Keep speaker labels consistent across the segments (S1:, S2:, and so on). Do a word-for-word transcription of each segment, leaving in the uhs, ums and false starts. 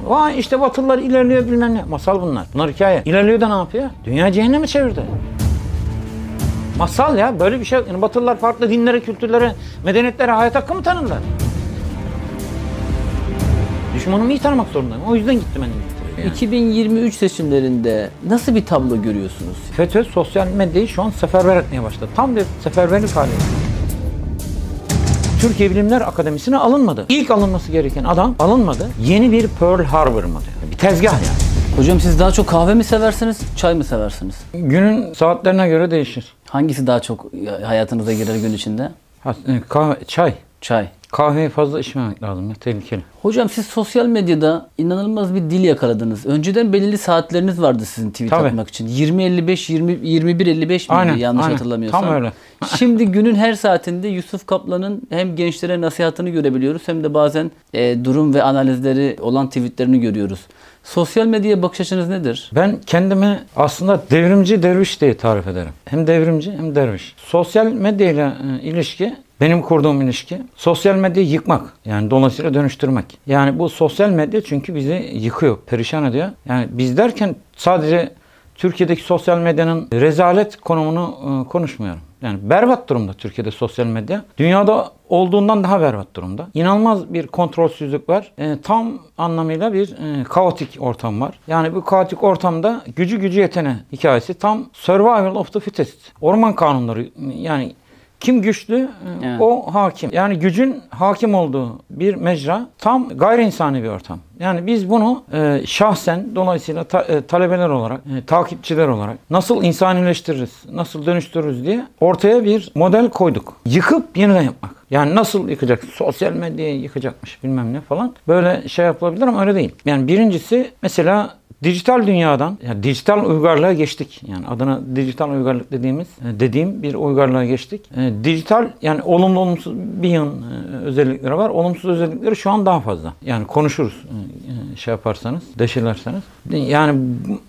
S1: Vay işte Batılılar ilerliyor bilmem ne. Masal bunlar. Bunlar hikaye. İlerliyor da ne yapıyor? Dünya cehenneme çevirdi. Masal ya. Böyle bir şey yok. Yani Batılılar farklı dinlere, kültürlere, medeniyetlere, hayat hakkı mı tanırlar? Düşmanımı iyi tanımak zorundayım. O yüzden gittim ben İngiltere'ye. Yani.
S2: iki bin yirmi üç seçimlerinde nasıl bir tablo görüyorsunuz?
S1: FETÖ sosyal medyayı şu an seferber etmeye başladı. Tam bir seferberlik hali. Türkiye Bilimler Akademisi'ne alınmadı. İlk alınması gereken adam alınmadı. Yeni bir Pearl Harbor mı diyor. Bir tezgah yani.
S2: Hocam siz daha çok kahve mi seversiniz, çay mı seversiniz?
S1: Günün saatlerine göre değişir.
S2: Hangisi daha çok hayatınıza girer gün içinde?
S1: Ha, kahve, çay.
S2: Çay.
S1: Kahveyi fazla içmemek lazım ya, tehlikeli.
S2: Hocam siz sosyal medyada inanılmaz bir dil yakaladınız. Önceden belirli saatleriniz vardı sizin tweet
S1: Tabii.
S2: atmak için. yirmi elli beş, yirmi, yirmi bir elli beş miydi
S1: Aynen,
S2: yanlış
S1: aynen.
S2: hatırlamıyorsam.
S1: Tam öyle.
S2: Şimdi günün her saatinde Yusuf Kaplan'ın hem gençlere nasihatını görebiliyoruz hem de bazen e, durum ve analizleri olan tweetlerini görüyoruz. Sosyal medyaya bakış açınız nedir?
S1: Ben kendimi aslında devrimci derviş diye tarif ederim. Hem devrimci hem derviş. Sosyal medyayla e, ilişki, benim kurduğum ilişki, sosyal medyayı yıkmak. Yani dolayısıyla dönüştürmek. Yani bu sosyal medya çünkü bizi yıkıyor, perişan ediyor. Yani biz derken sadece Türkiye'deki sosyal medyanın rezalet konumunu e, konuşmuyorum. Yani berbat durumda Türkiye'de sosyal medya. Dünyada olduğundan daha berbat durumda. İnanılmaz bir kontrolsüzlük var. E, tam anlamıyla bir e, kaotik ortam var. Yani bu kaotik ortamda gücü gücü yetene hikayesi tam survival of the fittest. Orman kanunları yani kim güçlü
S2: Evet.
S1: o hakim. Yani gücün hakim olduğu bir mecra tam gayri insani bir ortam. Yani biz bunu e, şahsen dolayısıyla ta, e, talebeler olarak, e, takipçiler olarak nasıl insanileştiririz, nasıl dönüştürürüz diye ortaya bir model koyduk. Yıkıp yeniden yapmak. Yani nasıl yıkacak? Sosyal medyayı yıkacakmış bilmem ne falan. Böyle şey yapılabilir ama öyle değil. Yani birincisi mesela dijital dünyadan, yani dijital uygarlığa geçtik. Yani adına dijital uygarlık dediğimiz, dediğim bir uygarlığa geçtik. E, dijital yani olumlu olumsuz bir yan e, özellikleri var. Olumsuz özellikleri şu an daha fazla. Yani konuşuruz e, şey yaparsanız, deşilerseniz. Yani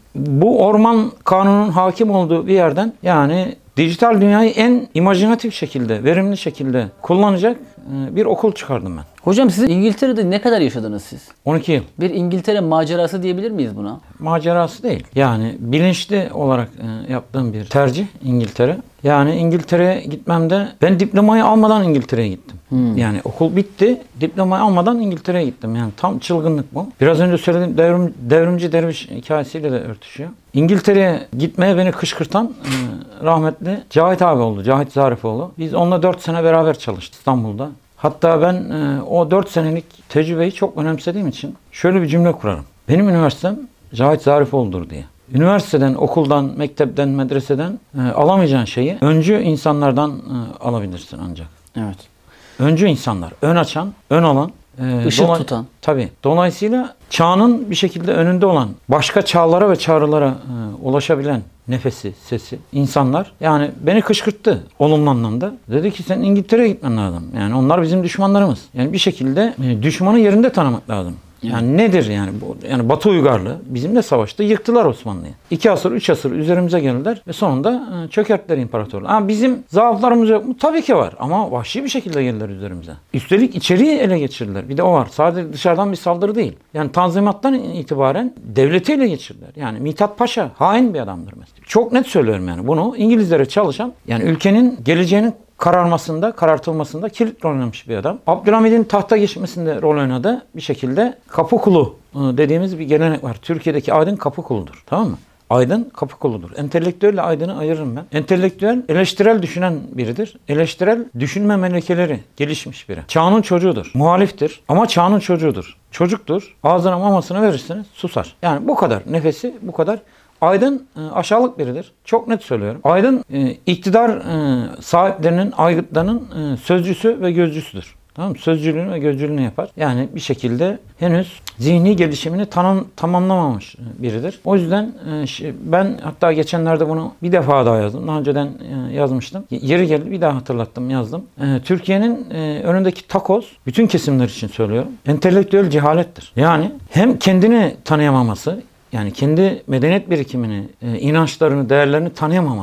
S1: bu orman kanunun hakim olduğu bir yerden yani dijital dünyayı en imajinatif şekilde, verimli şekilde kullanacak bir okul çıkardım ben.
S2: Hocam siz İngiltere'de ne kadar yaşadınız siz?
S1: on iki yıl.
S2: Bir İngiltere macerası diyebilir miyiz buna?
S1: Macerası değil. Yani bilinçli olarak yaptığım bir tercih İngiltere. Yani İngiltere'ye gitmemde ben diplomayı almadan İngiltere'ye gittim. Hmm. Yani okul bitti. Diplomayı almadan İngiltere'ye gittim. Yani tam çılgınlık bu. Biraz önce söylediğim devrim, devrimci derviş hikayesiyle de örtüşüyor. İngiltere'ye gitmeye beni kışkırtan e, rahmetli Cahit abi oldu. Cahit Zarifoğlu. Biz onunla dört sene beraber çalıştık İstanbul'da. Hatta ben e, o dört senelik tecrübeyi çok önemsediğim için şöyle bir cümle kurarım. Benim üniversitem Cahit Zarifoğlu'dur diye. Üniversiteden, okuldan, mektepten, medreseden e, alamayacağın şeyi öncü insanlardan e, alabilirsin ancak.
S2: Evet.
S1: Öncü insanlar, ön açan, ön alan, e,
S2: Işık
S1: dolay-
S2: tutan.
S1: Tabii. Dolayısıyla çağının bir şekilde önünde olan, başka çağlara ve çağrılara e, ulaşabilen nefesi, sesi, insanlar yani beni kışkırttı olumlu anlamda. Dedi ki sen İngiltere'ye gitmen lazım. Yani onlar bizim düşmanlarımız. Yani bir şekilde e, düşmanı yerinde tanımak lazım. Yani nedir yani bu? Yani Batı uygarlığı bizimle savaştı, yıktılar Osmanlı'yı. İki asır, üç asır üzerimize geldiler ve sonunda çökerttiler imparatorluğu. Ama bizim zaaflarımız yok mu? Tabii ki var ama vahşi bir şekilde geldiler üzerimize. Üstelik içeriği ele geçirdiler. Bir de o var. Sadece dışarıdan bir saldırı değil. Yani Tanzimat'tan itibaren devleti ele geçirdiler. Yani Mithat Paşa hain bir adamdır mesela. Çok net söylüyorum yani bunu. İngilizlere çalışan yani ülkenin geleceğinin kararmasında, karartılmasında kilit rol oynamış bir adam. Abdülhamid'in tahta geçmesinde rol oynadı. Bir şekilde kapı kulu dediğimiz bir gelenek var. Türkiye'deki aydın kapı kuludur. Tamam mı? Aydın kapı kuludur. Entelektüelle aydını ayırırım ben. Entelektüel eleştirel düşünen biridir. Eleştirel düşünme melekeleri gelişmiş biri. Çağının çocuğudur. Muhaliftir ama çağının çocuğudur. Çocuktur. Ağzına mamasını verirseniz susar. Yani bu kadar nefesi, bu kadar. Aydın aşağılık biridir. Çok net söylüyorum. Aydın iktidar sahiplerinin, aygıtlarının sözcüsü ve gözcüsüdür. Tamam mı? Sözcülüğünü ve gözcülüğünü yapar. Yani bir şekilde henüz zihni gelişimini tam, tamamlamamış biridir. O yüzden ben hatta geçenlerde bunu bir defa daha yazdım. Daha önceden yazmıştım. Yeri geldi bir daha hatırlattım, yazdım. Türkiye'nin önündeki takoz, bütün kesimler için söylüyorum, entelektüel cehalettir. Yani hem kendini tanıyamaması, yani kendi medeniyet birikimini, inançlarını, değerlerini tanıyamaması,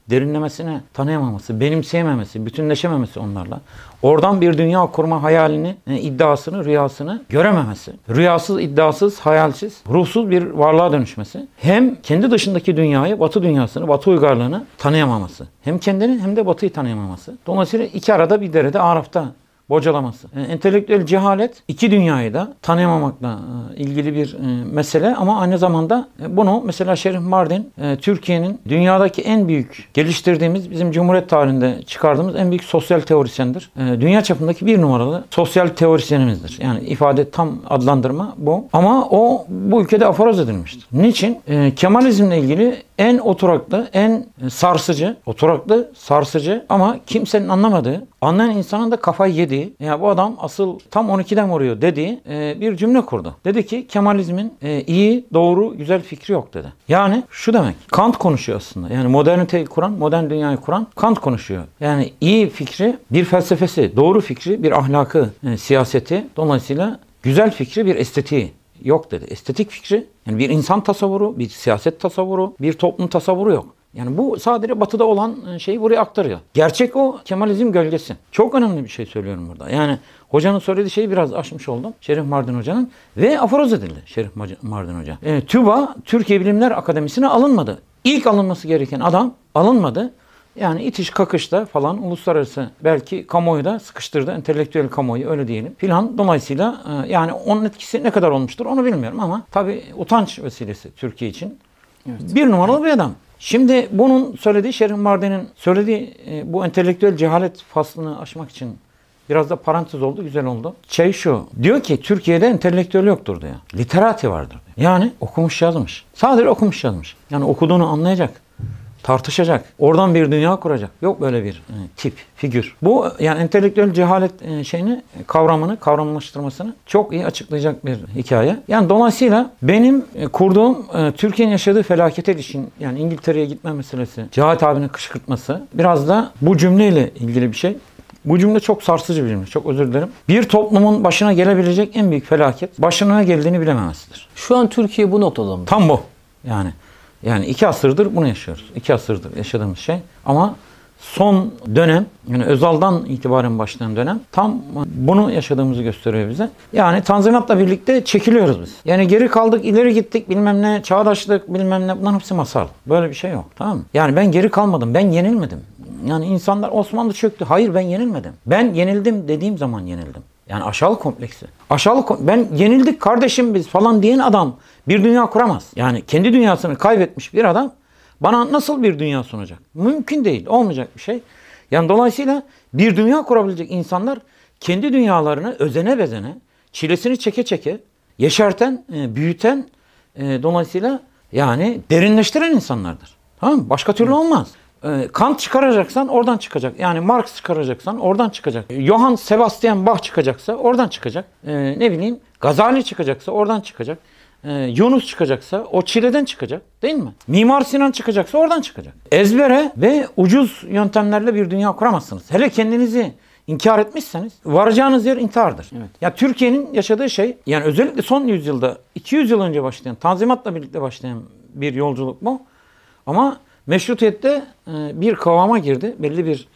S1: derinlemesine tanıyamaması, benimseyememesi, bütünleşememesi onlarla. Oradan bir dünya kurma hayalini, e, iddiasını, rüyasını görememesi. Rüyasız, iddiasız, hayalsiz, ruhsuz bir varlığa dönüşmesi. Hem kendi dışındaki dünyayı, Batı dünyasını, Batı uygarlığını tanıyamaması. Hem kendini hem de Batı'yı tanıyamaması. Dolayısıyla iki arada bir derede, arafta bocalaması. Yani entelektüel cehalet iki dünyayı da tanıyamamakla e, ilgili bir e, mesele ama aynı zamanda e, bunu mesela Şerif Mardin e, Türkiye'nin dünyadaki en büyük geliştirdiğimiz, bizim Cumhuriyet tarihinde çıkardığımız en büyük sosyal teorisyendir. E, dünya çapındaki bir numaralı sosyal teorisyenimizdir. Yani ifade, tam adlandırma bu. Ama o bu ülkede aforoz edilmiştir. Niçin? E, Kemalizmle ilgili en oturaklı, en sarsıcı, oturaklı, sarsıcı ama kimsenin anlamadığı, anlayan insanın da kafayı yediği, ya bu adam asıl tam on ikiden vuruyor dediği e, bir cümle kurdu. Dedi ki Kemalizmin e, iyi, doğru, güzel fikri yok dedi. Yani şu demek, Kant konuşuyor aslında. Yani moderniteyi kuran, modern dünyayı kuran Kant konuşuyor. Yani iyi fikri bir felsefesi, doğru fikri bir ahlakı, e, siyaseti, dolayısıyla güzel fikri bir estetiği yok dedi. Estetik fikri, yani bir insan tasavvuru, bir siyaset tasavvuru, bir toplum tasavvuru yok. Yani bu sadece Batı'da olan şeyi buraya aktarıyor. Gerçek o, Kemalizm gölgesi. Çok önemli bir şey söylüyorum burada. Yani hocanın söylediği şeyi biraz aşmış oldum. Şerif Mardin Hoca'nın. Ve aforoz edildi Şerif Mardin Hoca. E, TÜBA, Türkiye Bilimler Akademisi'ne alınmadı. İlk alınması gereken adam alınmadı. Yani itiş kakışta falan uluslararası belki kamuoyu da sıkıştırdı. Entelektüel kamuoyu öyle diyelim filan. Dolayısıyla yani onun etkisi ne kadar olmuştur onu bilmiyorum ama tabii utanç vesilesi Türkiye için. Evet. Bir numaralı bir adam. Şimdi bunun söylediği, Şerif Mardin'in söylediği e, bu entelektüel cehalet faslını aşmak için biraz da parantez oldu, güzel oldu. Şey şu, diyor ki Türkiye'de entelektüel yoktur diyor. Literati vardır diyor. Yani okumuş yazmış. Sadece okumuş yazmış. Yani okuduğunu anlayacak. Tartışacak. Oradan bir dünya kuracak. Yok böyle bir e, tip, figür. Bu yani entelektüel cehalet e, şeyini, kavramını, kavramlaştırmasını çok iyi açıklayacak bir hikaye. Yani dolayısıyla benim e, kurduğum e, Türkiye'nin yaşadığı felakete ilişkin, yani İngiltere'ye gitme meselesi, Cehalet abinin kışkırtması biraz da bu cümleyle ilgili bir şey. Bu cümle çok sarsıcı bir cümle. Çok özür dilerim. Bir toplumun başına gelebilecek en büyük felaket başına ne geldiğini bilememesidir.
S2: Şu an Türkiye bu noktada mı?
S1: Tam bu. Yani Yani iki asırdır bunu yaşıyoruz. İki asırdır yaşadığımız şey. Ama son dönem, yani Özal'dan itibaren başlayan dönem tam bunu yaşadığımızı gösteriyor bize. Yani Tanzimat'la birlikte çekiliyoruz biz. Yani geri kaldık, ileri gittik, bilmem ne, çağdaşlık, bilmem ne, bunların hepsi masal. Böyle bir şey yok. Tamam mı? Yani ben geri kalmadım, ben yenilmedim. Yani insanlar Osmanlı çöktü. Hayır, ben yenilmedim. Ben yenildim dediğim zaman yenildim. Yani aşağılık kompleksi. Aşağılık, ben yenildik kardeşim biz falan diyen adam bir dünya kuramaz. Yani kendi dünyasını kaybetmiş bir adam bana nasıl bir dünya sunacak? Mümkün değil. Olmayacak bir şey. Yani dolayısıyla bir dünya kurabilecek insanlar kendi dünyalarını özene bezene, çilesini çeke çeke, yeşerten, büyüten, dolayısıyla yani derinleştiren insanlardır. Tamam mı? Başka türlü olmaz. Kant çıkaracaksan oradan çıkacak. Yani Marx çıkaracaksan oradan çıkacak. Johann Sebastian Bach çıkacaksa oradan çıkacak. Ee, ne bileyim Gazali çıkacaksa oradan çıkacak. Ee, Yunus çıkacaksa o çileden çıkacak. Değil mi? Mimar Sinan çıkacaksa oradan çıkacak. Ezbere ve ucuz yöntemlerle bir dünya kuramazsınız. Hele kendinizi inkar etmişseniz varacağınız yer intihardır. Evet. Ya Türkiye'nin yaşadığı şey, yani özellikle son yüzyılda iki yüz yıl önce başlayan, Tanzimat'la birlikte başlayan bir yolculuk bu. Ama meşrutiyette bir kıvama girdi. Belli bir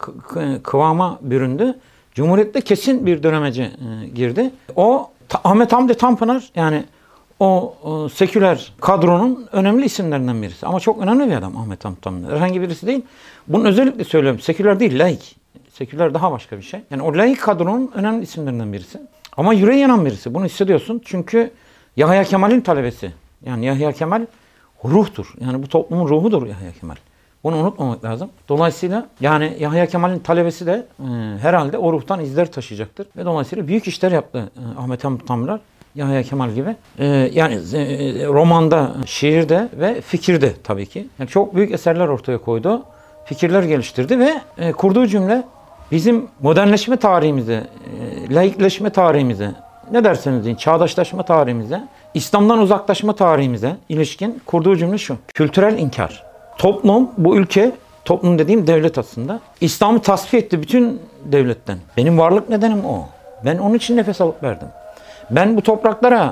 S1: kıvama büründü. Cumhuriyette kesin bir dönemece girdi. O Ahmet Hamdi Tanpınar, yani o seküler kadronun önemli isimlerinden birisi. Ama çok önemli bir adam Ahmet Hamdi Tanpınar. Herhangi birisi değil. Bunu özellikle söylüyorum. Seküler değil, laik. Seküler daha başka bir şey. Yani o laik kadronun önemli isimlerinden birisi. Ama yüreği yanan birisi. Bunu hissediyorsun. Çünkü Yahya Kemal'in talebesi. Yani Yahya Kemal ruhtur. Yani bu toplumun ruhudur Yahya Kemal. Bunu unutmamak lazım. Dolayısıyla yani Yahya Kemal'in talebesi de e, herhalde o ruhtan izler taşıyacaktır. Ve dolayısıyla büyük işler yaptı e, Ahmet Hamdi Tanpınar, Yahya Kemal gibi. E, yani e, romanda, şiirde ve fikirde tabii ki. Yani çok büyük eserler ortaya koydu. Fikirler geliştirdi ve e, kurduğu cümle bizim modernleşme tarihimize, e, laikleşme tarihimize, ne derseniz deyin, çağdaşlaşma tarihimize, İslam'dan uzaklaşma tarihimize ilişkin kurduğu cümle şu: kültürel inkar. Toplum, bu ülke, toplum dediğim devlet aslında, İslam'ı tasfiye etti bütün devletten. Benim varlık nedenim o. Ben onun için nefes alıp verdim. Ben bu topraklara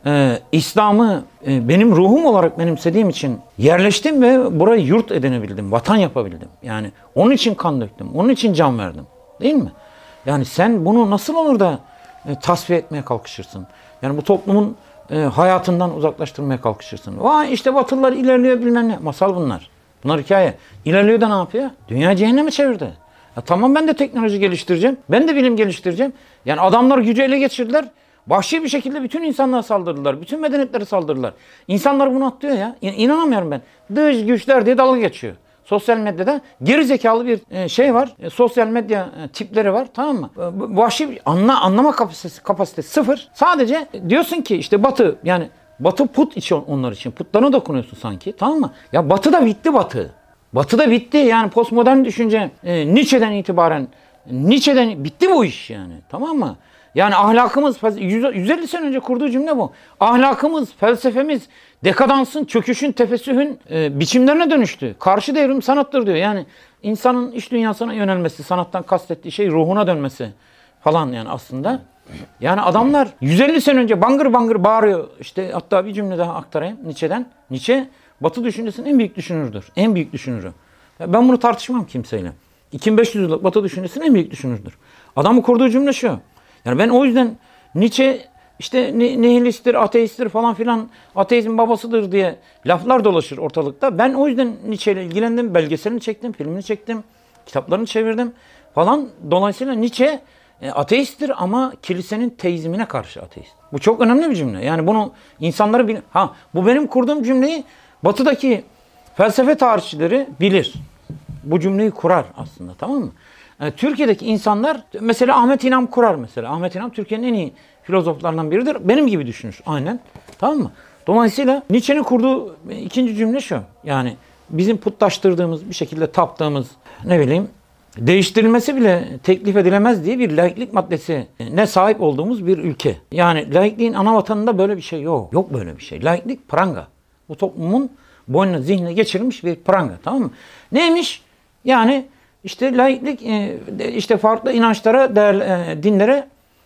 S1: e, İslam'ı e, benim ruhum olarak benimsediğim için yerleştim ve burayı yurt edinebildim, vatan yapabildim. Yani onun için kan döktüm, onun için can verdim. Değil mi? Yani sen bunu nasıl olur da e, tasfiye etmeye kalkışırsın? Yani bu toplumun e, hayatından uzaklaştırmaya kalkışırsın. Vay işte Batılılar ilerliyor bilmem ne. Masal bunlar. Bunlar hikaye. İlerliyor da ne yapıyor? Dünya cehenneme çevirdi. Ya tamam ben de teknoloji geliştireceğim. Ben de bilim geliştireceğim. Yani adamlar gücü ele geçirdiler. Vahşi bir şekilde bütün insanlığa saldırdılar. Bütün medeniyetlere saldırdılar. İnsanlar bunu atlıyor ya. İn- İnanamıyorum ben. Dış güçler diye dalga geçiyor. Sosyal medyada geri zekalı bir e, şey var. E, sosyal medya e, tipleri var. Tamam mı? E, bu- Vahşi bir anla, anlama kapasitesi, kapasitesi sıfır. Sadece diyorsun ki işte Batı yani Batı put için onlar için. Putlarına dokunuyorsun sanki. Tamam mı? Ya Batı da bitti Batı. Batı da bitti. Yani postmodern düşünce e, Nietzsche'den itibaren Nietzsche'den bitti bu iş yani. Tamam mı? Yani ahlakımız yüz elli sene önce kurduğu cümle bu. Ahlakımız, felsefemiz dekadansın, çöküşün, tefessühün e, biçimlerine dönüştü. Karşı devrim sanattır diyor. Yani insanın iç dünyasına yönelmesi, sanattan kastettiği şey ruhuna dönmesi falan yani aslında. Yani adamlar yüz elli sene önce bangır bangır bağırıyor. İşte hatta bir cümle daha aktarayım Nietzsche'den. Nietzsche Batı düşüncesinin en büyük düşünürüdür. En büyük düşünürü. Ben bunu tartışmam kimseyle. iki bin beş yüz yıllık Batı düşüncesinin en büyük düşünürüdür. Adamın kurduğu cümle şu. Yani ben o yüzden Nietzsche işte nihilisttir, ateisttir falan filan, ateizm babasıdır diye laflar dolaşır ortalıkta. Ben o yüzden Nietzsche ile ilgilendim. Belgeselini çektim, filmini çektim, kitaplarını çevirdim falan. Dolayısıyla Nietzsche e, ateisttir ama kilisenin teizmine karşı ateist. Bu çok önemli bir cümle. Yani bunu insanları bil... Ha bu benim kurduğum cümleyi Batı'daki felsefe tarihçileri bilir. Bu cümleyi kurar aslında, tamam mı? Yani Türkiye'deki insanlar mesela Ahmet İnan kurar mesela. Ahmet İnan Türkiye'nin en iyi filozoflarından biridir. Benim gibi düşünür aynen. Tamam mı? Dolayısıyla Nietzsche'nin kurduğu ikinci cümle şu. Yani bizim putlaştırdığımız, bir şekilde taptığımız, ne bileyim, değiştirilmesi bile teklif edilemez diye bir laiklik maddesi ne sahip olduğumuz bir ülke. Yani laikliğin ana vatanında böyle bir şey yok. Yok böyle bir şey. Laiklik pranga. Bu toplumun boynuna, zihnine geçirilmiş bir pranga. Tamam mı? Neymiş? Yani işte laiklik işte farklı inançlara, değer, dinlere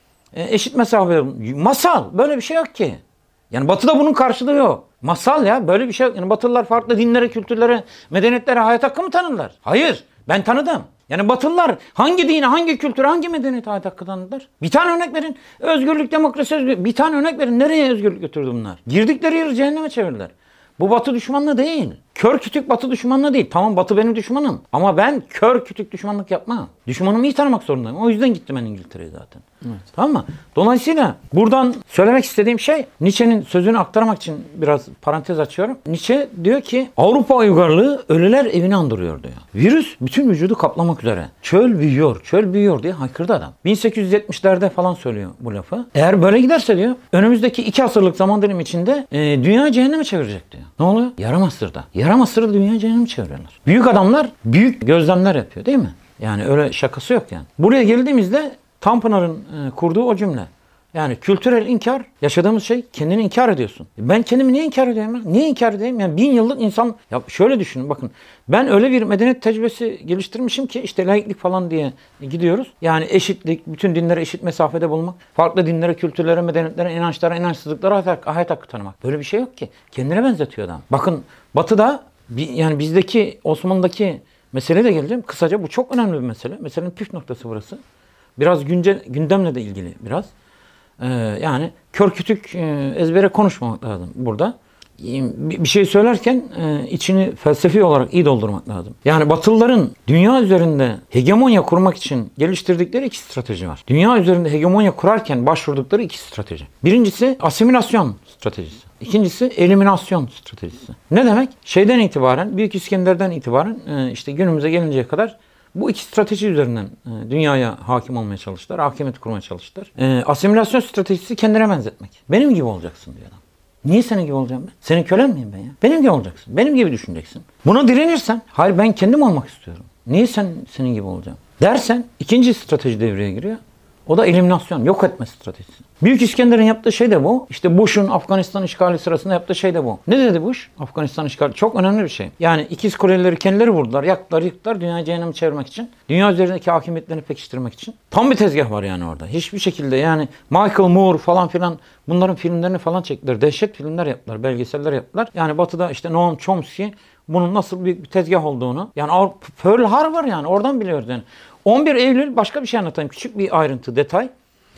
S1: eşit mesafe. Masal. Böyle bir şey yok ki. Yani Batı'da bunun karşılığı yok. Masal ya. Böyle bir şey yok. Yani Batılılar farklı dinlere, kültürlere, medeniyetlere hayat hakkı mı tanırlar? Hayır. Ben tanıdım. Yani Batılılar hangi dine, hangi kültüre, hangi medeniyete hayat hakkı tanıdılar? Bir tane örnek verin. Özgürlük, demokrasi, özgürlük. Bir tane örnek verin. Nereye özgürlük götürdü bunlar? Girdikleri yeri cehenneme çevirdiler. Bu Batı düşmanlığı değil. Kör kütük Batı düşmanlığı değil. Tamam Batı benim düşmanım. Ama ben kör kütük düşmanlık yapmam. Düşmanımı iyi tanımak zorundayım. O yüzden gittim ben İngiltere'ye zaten. Evet. Tamam mı? Dolayısıyla buradan söylemek istediğim şey, Nietzsche'nin sözünü aktarmak için biraz parantez açıyorum. Nietzsche diyor ki Avrupa uygarlığı ölüler evini andırıyor diyor. Virüs bütün vücudu kaplamak üzere. Çöl büyüyor, çöl büyüyor diye haykırdı adam. bin sekiz yüz yetmişlerde falan söylüyor bu lafı. Eğer böyle giderse diyor önümüzdeki iki asırlık zaman dilimi içinde e, dünya cehenneme çevirecek diyor. Ne oluyor? Yarım asırda. Yarım asırda dünya cehenneme çeviriyorlar. Büyük adamlar büyük gözlemler yapıyor değil mi? Yani öyle şakası yok yani. Buraya geldiğimizde Tanpınar'ın e, kurduğu o cümle. Yani kültürel inkar, yaşadığımız şey, kendini inkar ediyorsun. Ben kendimi niye inkar ediyorum? Niye inkar edeyim? Yani bin yıllık insan, ya şöyle düşünün bakın. Ben öyle bir medeniyet tecrübesi geliştirmişim ki işte laiklik falan diye gidiyoruz. Yani eşitlik, bütün dinlere eşit mesafede bulmak, farklı dinlere, kültürlere, medeniyetlere, inançlara, inançsızlıklara hayat, hayat hakkı tanımak. Böyle bir şey yok ki. Kendine benzetiyor adam. Bakın Batı'da, yani bizdeki, Osmanlı'daki meseleye de geleceğim. Kısaca bu çok önemli bir mesele. Meselenin püf noktası burası. Biraz güncel, gündemle de ilgili biraz. Ee, yani kör kütük e, ezbere konuşmamak lazım burada. Bir şey söylerken e, içini felsefi olarak iyi doldurmak lazım. Yani Batılıların dünya üzerinde hegemonya kurmak için geliştirdikleri iki strateji var. Dünya üzerinde hegemonya kurarken başvurdukları iki strateji. Birincisi asimilasyon stratejisi. İkincisi eliminasyon stratejisi. Ne demek? Şeyden itibaren, Büyük İskender'den itibaren e, işte günümüze gelinceye kadar bu iki strateji üzerinden e, dünyaya hakim olmaya çalıştılar, hakimiyet kurmaya çalıştılar. E, asimilasyon stratejisi kendine benzetmek. Benim gibi olacaksın diyor adam. Niye senin gibi olacağım ben? Senin kölen miyim ben ya? Benim gibi olacaksın. Benim gibi düşüneceksin. Buna direnirsen, hayır ben kendim olmak istiyorum. Niye sen senin gibi olacağım? Dersen ikinci strateji devreye giriyor. O da eliminasyon, yok etme stratejisi. Büyük İskender'in yaptığı şey de bu. İşte Bush'un Afganistan işgali sırasında yaptığı şey de bu. Ne dedi Bush? Afganistan işgali çok önemli bir şey. Yani ikiz Korelileri kendileri vurdular, yaktılar, yıktılar dünyayı cehenneme çevirmek için. Dünya üzerindeki hakimiyetlerini pekiştirmek için. Tam bir tezgah var yani orada. Hiçbir şekilde yani Michael Moore falan filan bunların filmlerini falan çektiler. Dehşet filmler yaptılar, belgeseller yaptılar. Yani Batı'da işte Noam Chomsky bunun nasıl bir tezgah olduğunu yani Pearl Harbor yani oradan biliyoruz yani. on bir Eylül başka bir şey anlatayım. Küçük bir ayrıntı, detay.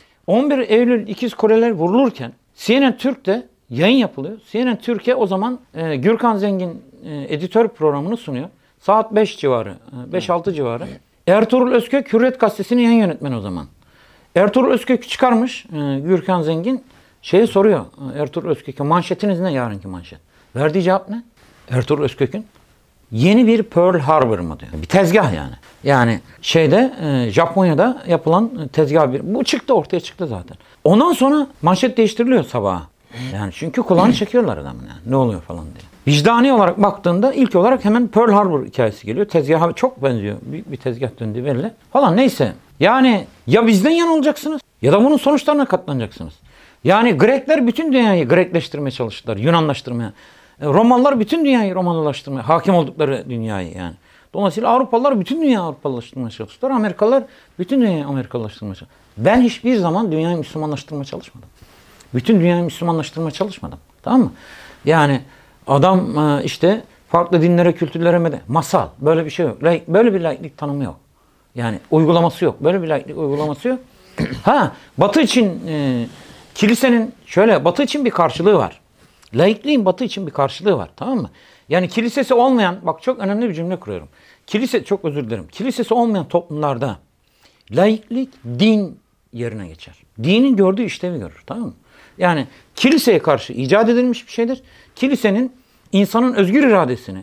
S1: on bir Eylül ikiz Koreliler vurulurken C N N Türk'te yayın yapılıyor. C N N Türkiye o zaman e, Gürkan Zengin e, editör programını sunuyor. Saat beş civarı, e, beş altı civarı. Ertuğrul Özkök Hürriyet Gazetesi'nin yayın yönetmeni o zaman. Ertuğrul Özkök çıkarmış e, Gürkan Zengin. Şeyi soruyor e, Ertuğrul Özkök'e, manşetiniz ne yarınki manşet? Verdiği cevap ne? Ertuğrul Özkök'ün yeni bir Pearl Harbor mı diyor. Bir tezgah yani. Yani şeyde e, Japonya'da yapılan tezgah bir. Bu çıktı ortaya çıktı zaten. Ondan sonra manşet değiştiriliyor sabaha. Yani çünkü kulağını çekiyorlar adamın yani. Ne oluyor falan diye. Vicdani olarak baktığında ilk olarak hemen Pearl Harbor hikayesi geliyor. Tezgaha çok benziyor. Büyük bir tezgah döndüğü belli. Falan neyse. Yani ya bizden yan olacaksınız ya da bunun sonuçlarına katlanacaksınız. Yani Grekler bütün dünyayı Grekleştirmeye çalıştılar. Yunanlaştırmaya. Romalılar bütün dünyayı Romalılaştırmaya, hakim oldukları dünyayı yani. Dolayısıyla Avrupalılar bütün dünyayı Avrupalılaştırmaya çalıştılar. Amerikalılar bütün dünyayı Amerikalılaştırmaya çalıştılar. Ben hiçbir zaman dünyayı Müslümanlaştırmaya çalışmadım. Bütün dünyayı Müslümanlaştırmaya çalışmadım. Tamam mı? Yani adam işte farklı dinlere, kültürlere de masal. Böyle bir şey yok. Böyle bir laiklik tanımı yok. Yani uygulaması yok. Böyle bir laiklik uygulaması yok. Ha, Batı için e, kilisenin şöyle Batı için bir karşılığı var. Laikliğin Batı için bir karşılığı var. Tamam mı? Yani kilisesi olmayan, bak çok önemli bir cümle kuruyorum. Kilise, çok özür dilerim. Kilisesi olmayan toplumlarda laiklik din yerine geçer. Dinin gördüğü işlevi görür. Tamam mı? Yani kiliseye karşı icat edilmiş bir şeydir. Kilisenin insanın özgür iradesini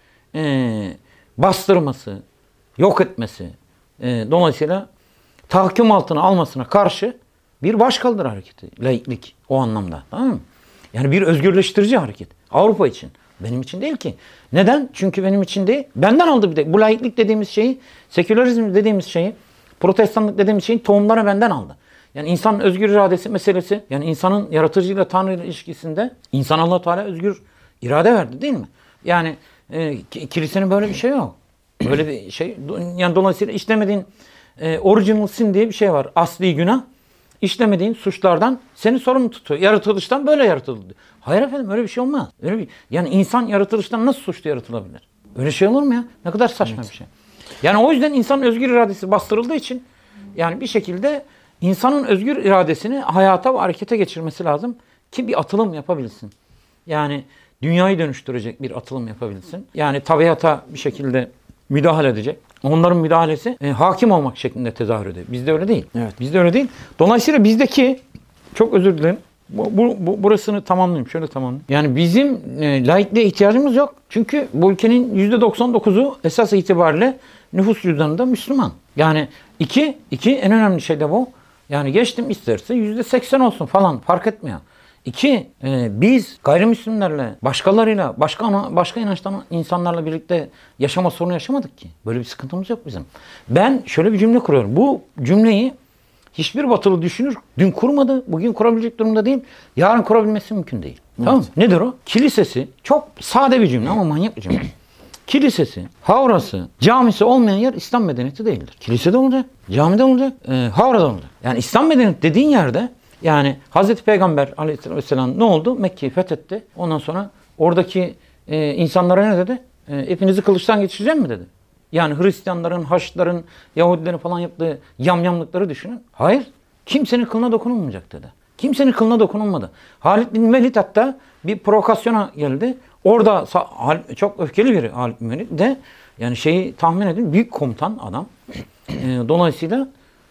S1: e, bastırması, yok etmesi, e, dolayısıyla tahakküm altına almasına karşı bir başkaldır hareketi. Laiklik o anlamda. Tamam mı? Yani bir özgürleştirici hareket. Avrupa için. Benim için değil ki. Neden? Çünkü benim için değil. Benden aldı bir de. Bu laiklik dediğimiz şeyi, sekülerizm dediğimiz şeyi, protestanlık dediğimiz şeyi tohumlara benden aldı. Yani insanın özgür iradesi meselesi, yani insanın yaratıcıyla Tanrı ile ilişkisinde insan Allah Teala özgür irade verdi değil mi? Yani e, kilisenin böyle bir şey yok. Böyle bir şey. Yani dolayısıyla işlemediğin e, original sin diye bir şey var. Asli günah. İşlemediğin suçlardan seni sorumlu tutuyor. Yaratılıştan böyle yaratıldı. Hayır efendim öyle bir şey olmaz. Öyle bir, yani insan yaratılıştan nasıl suçlu yaratılabilir? Öyle şey olur mu ya? Ne kadar saçma evet. bir şey. Yani o yüzden insanın özgür iradesi bastırıldığı için yani bir şekilde insanın özgür iradesini hayata ve harekete geçirmesi lazım ki bir atılım yapabilsin. Yani dünyayı dönüştürecek bir atılım yapabilsin. Yani tabiata bir şekilde müdahale edecek. Onların müdahalesi e, hakim olmak şeklinde tezahür ediyor. Bizde öyle değil. Evet. Bizde öyle değil. Dolayısıyla bizdeki, çok özür dilerim, bu, bu, bu, burasını tamamlayayım. Şöyle tamamlayayım. Yani bizim e, laikliğe ihtiyacımız yok. Çünkü bu ülkenin yüzde doksan dokuzu esas itibariyle nüfus cüzdanında Müslüman. Yani iki, iki en önemli şey de bu. Yani geçtim isterse yüzde seksen olsun falan fark etmiyor. İki, e, biz gayrimüslimlerle, başkalarıyla, başka başka inançtan insanlarla birlikte yaşama sorunu yaşamadık ki. Böyle bir sıkıntımız yok bizim. Ben şöyle bir cümle kuruyorum. Bu cümleyi hiçbir batılı düşünür dün kurmadı, bugün kurabilecek durumda değil, yarın kurabilmesi mümkün değil. Evet. Tamam mı? Nedir o? Kilisesi, çok sade bir cümle ama manyak bir cümle. Kilisesi, havrası, camisi olmayan yer İslam medeniyeti değildir. Kilisede olacak, camide olacak, e, havrada olacak. Yani İslam medeniyeti dediğin yerde yani Hazreti Peygamber aleyhisselam ne oldu? Mekke'yi fethetti. Ondan sonra oradaki e, insanlara ne dedi? E, hepinizi kılıçtan geçireceğim mi dedi. Yani Hristiyanların, Haçlıların, Yahudilerin falan yaptığı yamyamlıkları düşünün. Hayır. Kimsenin kılına dokunulmayacak dedi. Kimsenin kılına dokunulmadı. Halid bin Velid hatta bir provokasyona geldi. Orada çok öfkeli biri Halid bin Velid de yani şeyi tahmin edin büyük komutan adam. E, dolayısıyla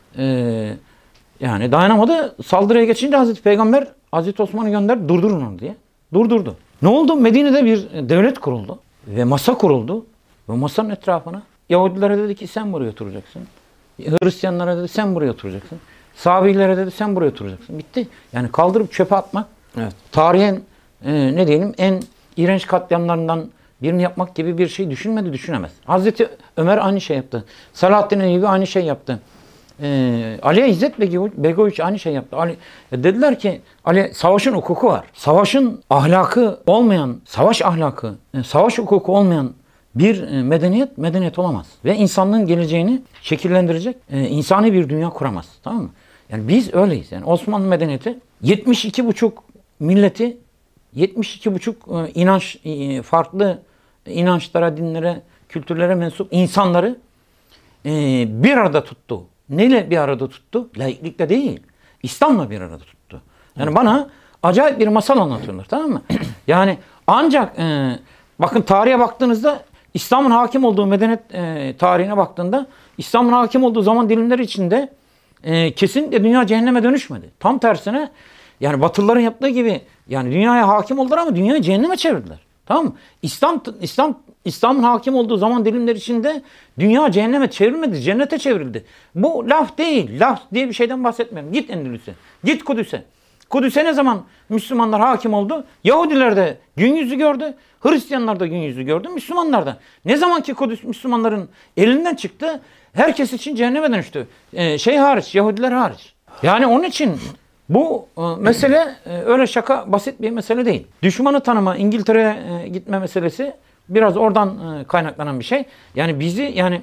S1: eee yani dayanamadı. Saldırıya geçince Hazreti Peygamber Hazreti Osman'ı gönderdi. Durdurun onu diye. Durdurdu. Ne oldu? Medine'de bir devlet kuruldu. Ve masa kuruldu. Ve masanın etrafına Yahudilere dedi ki sen buraya oturacaksın. Hristiyanlara dedi sen buraya oturacaksın. Sahabilere dedi sen buraya oturacaksın. Bitti. Yani kaldırıp çöpe atmak evet. tarihin e, ne diyelim en iğrenç katliamlarından birini yapmak gibi bir şey düşünmedi, düşünemez. Hazreti Ömer aynı şey yaptı. Selahaddin Eyyubi aynı şey yaptı. Ee, Ali İzzet Begoviç, Begoviç aynı şey yaptı. Ali, dediler ki Ali savaşın hukuku var. Savaşın ahlakı olmayan, savaş ahlakı, e, savaş hukuku olmayan bir e, medeniyet medeniyet olamaz. Ve insanlığın geleceğini şekillendirecek e, insani bir dünya kuramaz. Tamam mı? Yani biz öyleyiz. Yani Osmanlı medeniyeti yetmiş iki buçuk milleti, yetmiş iki buçuk e, inanç e, farklı inançlara, dinlere, kültürlere mensup insanları e, bir arada tuttu. Neyle bir arada tuttu? Laiklikle değil. İslam'la bir arada tuttu. Yani bana acayip bir masal anlatıyorlar, tamam mı? Yani ancak e, bakın tarihe baktığınızda İslam'ın hakim olduğu medeniyet e, tarihine baktığında İslam'ın hakim olduğu zaman dilimleri içinde e, kesinlikle dünya cehenneme dönüşmedi. Tam tersine yani Batılıların yaptığı gibi yani dünyaya hakim oldular ama dünyayı cehenneme çevirdiler. Tamam mı? İslam İslam İslam'ın hakim olduğu zaman dilimler içinde dünya cehenneme çevrilmedi, cennete çevrildi. Bu laf değil. Laf diye bir şeyden bahsetmiyorum. Git Endülüs'e. Git Kudüs'e. Kudüs'e ne zaman Müslümanlar hakim oldu? Yahudiler de gün yüzü gördü. Hristiyanlar da gün yüzü gördü. Müslümanlar da. Ne zaman ki Kudüs Müslümanların elinden çıktı, herkes için cehenneme dönüştü. Ee, şey hariç, Yahudiler hariç. Yani onun için bu e, mesele e, öyle şaka basit bir mesele değil. Düşmanı tanıma, İngiltere'ye e, gitme meselesi biraz oradan e, kaynaklanan bir şey. Yani bizi yani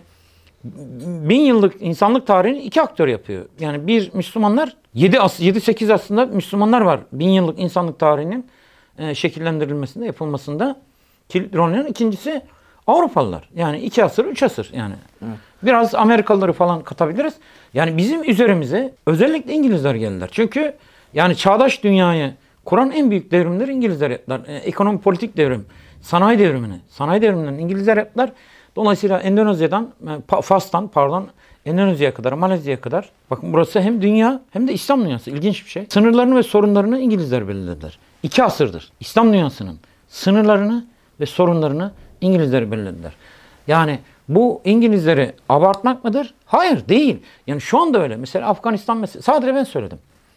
S1: bin yıllık insanlık tarihini iki aktör yapıyor. Yani bir Müslümanlar yedi sekiz aslında Müslümanlar var. Bin yıllık insanlık tarihinin e, şekillendirilmesinde, yapılmasında kilit rol oynayan. İkincisi Avrupalılar. Yani iki asır, üç asır yani. Evet. Biraz Amerikalıları falan katabiliriz. Yani bizim üzerimize özellikle İngilizler geldiler. Çünkü yani çağdaş dünyayı kuran en büyük devrimleri İngilizler yaptılar. E, ekonomi politik devrim, sanayi devrimini, sanayi devriminden İngilizler yaptılar. Dolayısıyla Endonezya'dan, Fas'tan pardon, Endonezya'ya kadar, Malezya'ya kadar. Bakın burası hem dünya hem de İslam dünyası. İlginç bir şey. Sınırlarını ve sorunlarını İngilizler belirlediler. İki asırdır İslam dünyasının sınırlarını ve sorunlarını İngilizler belirlediler. Yani bu İngilizleri abartmak mıdır? Hayır, değil. Yani şu anda öyle. Mesela Afganistan meselesi. Sadece ben söyledim.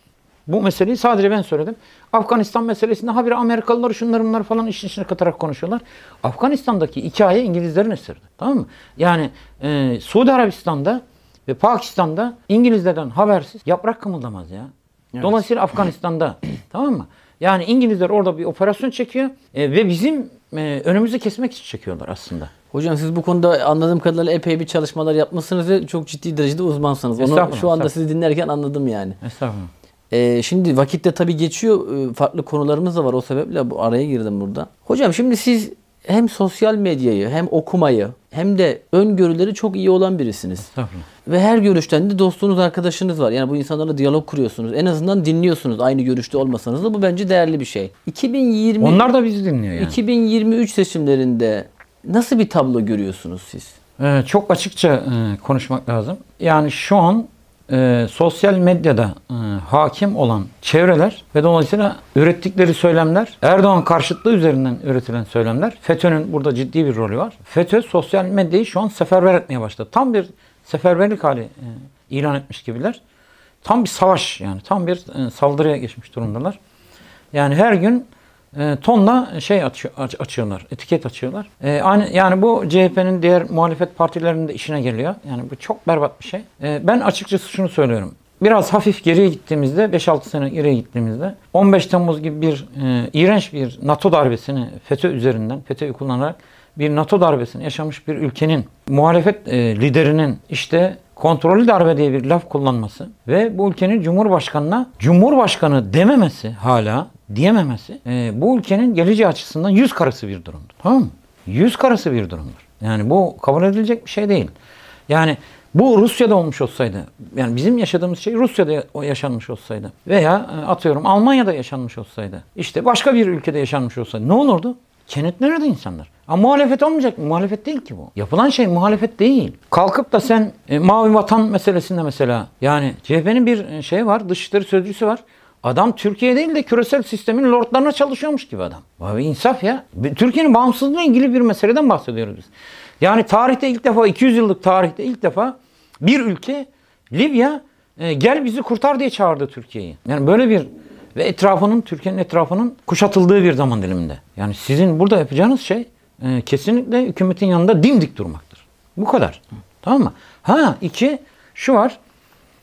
S1: Bu meseleyi sadece ben söyledim. Afganistan meselesinde habire Amerikalılar şunları bunları falan işin içine katarak konuşuyorlar. Afganistan'daki hikaye İngilizlerin eseridir. Tamam mı? Yani e, Suudi Arabistan'da ve Pakistan'da İngilizlerden habersiz yaprak kımıldamaz ya. Evet. Dolayısıyla Afganistan'da tamam mı? Yani İngilizler orada bir operasyon çekiyor e, ve bizim e, önümüzü kesmek için çekiyorlar aslında.
S2: Hocam siz bu konuda anladığım kadarıyla epey bir çalışmalar yapmışsınız ve çok ciddi derecede uzmansınız. Onu şu anda sizi dinlerken anladım yani.
S1: Estağfurullah.
S2: Ee, şimdi vakitte tabii geçiyor. Ee, farklı konularımız da var. O sebeple bu araya girdim burada. Hocam şimdi siz hem sosyal medyayı hem okumayı hem de öngörüleri çok iyi olan birisiniz. Ve her görüşten de dostunuz, arkadaşınız var. Yani bu insanlarla diyalog kuruyorsunuz. En azından dinliyorsunuz. Aynı görüşte olmasanız da bu bence değerli bir şey. iki bin yirmi
S1: Onlar da bizi dinliyor yani.
S2: iki bin yirmi üç seçimlerinde nasıl bir tablo görüyorsunuz siz?
S1: Ee, çok açıkça e, konuşmak lazım. Yani şu an e, sosyal medyada e, hakim olan çevreler ve dolayısıyla ürettikleri söylemler, Erdoğan karşıtlığı üzerinden üretilen söylemler, FETÖ'nün burada ciddi bir rolü var. FETÖ sosyal medyayı şu an seferber etmeye başladı. Tam bir seferberlik hali e, ilan etmiş gibiler. Tam bir savaş yani. Tam bir e, saldırıya geçmiş durumdalar. Yani her gün e, tonla şey açıyor, aç, açıyorlar, etiket açıyorlar. E, aynı yani bu C H P'nin diğer muhalefet partilerinin de işine geliyor. Yani bu çok berbat bir şey. E, ben açıkçası şunu söylüyorum. Biraz hafif geriye gittiğimizde, beş altı sene geriye gittiğimizde on beş Temmuz gibi bir e, iğrenç bir NATO darbesini FETÖ üzerinden, FETÖ'yü kullanarak bir NATO darbesini yaşamış bir ülkenin muhalefet e, liderinin işte kontrollü darbe diye bir laf kullanması ve bu ülkenin Cumhurbaşkanı'na Cumhurbaşkanı dememesi, hala diyememesi e, bu ülkenin geleceği açısından yüz karası bir durumdur. Tamam mı? Yüz karası bir durumdur. Yani bu kabul edilecek bir şey değil. Yani bu Rusya'da olmuş olsaydı, yani bizim yaşadığımız şey Rusya'da yaşanmış olsaydı veya atıyorum Almanya'da yaşanmış olsaydı, işte başka bir ülkede yaşanmış olsaydı ne olurdu? Kenetlenirdi insanlar. Ama muhalefet olmayacak mı? Muhalefet değil ki bu. Yapılan şey muhalefet değil. Kalkıp da sen e, Mavi Vatan meselesinde mesela yani C H P'nin bir şey var, dışişleri sözcüsü var. Adam Türkiye değil de küresel sistemin lordlarına çalışıyormuş gibi adam. Abi insaf ya. Türkiye'nin bağımsızlığıyla ilgili bir meseleden bahsediyoruz biz. Yani tarihte ilk defa, iki yüz yıllık tarihte ilk defa bir ülke Libya e, gel bizi kurtar diye çağırdı Türkiye'yi. Yani böyle bir ve etrafının, Türkiye'nin etrafının kuşatıldığı bir zaman diliminde. Yani sizin burada yapacağınız şey e, kesinlikle hükümetin yanında dimdik durmaktır. Bu kadar. Tamam mı? Ha iki, şu var.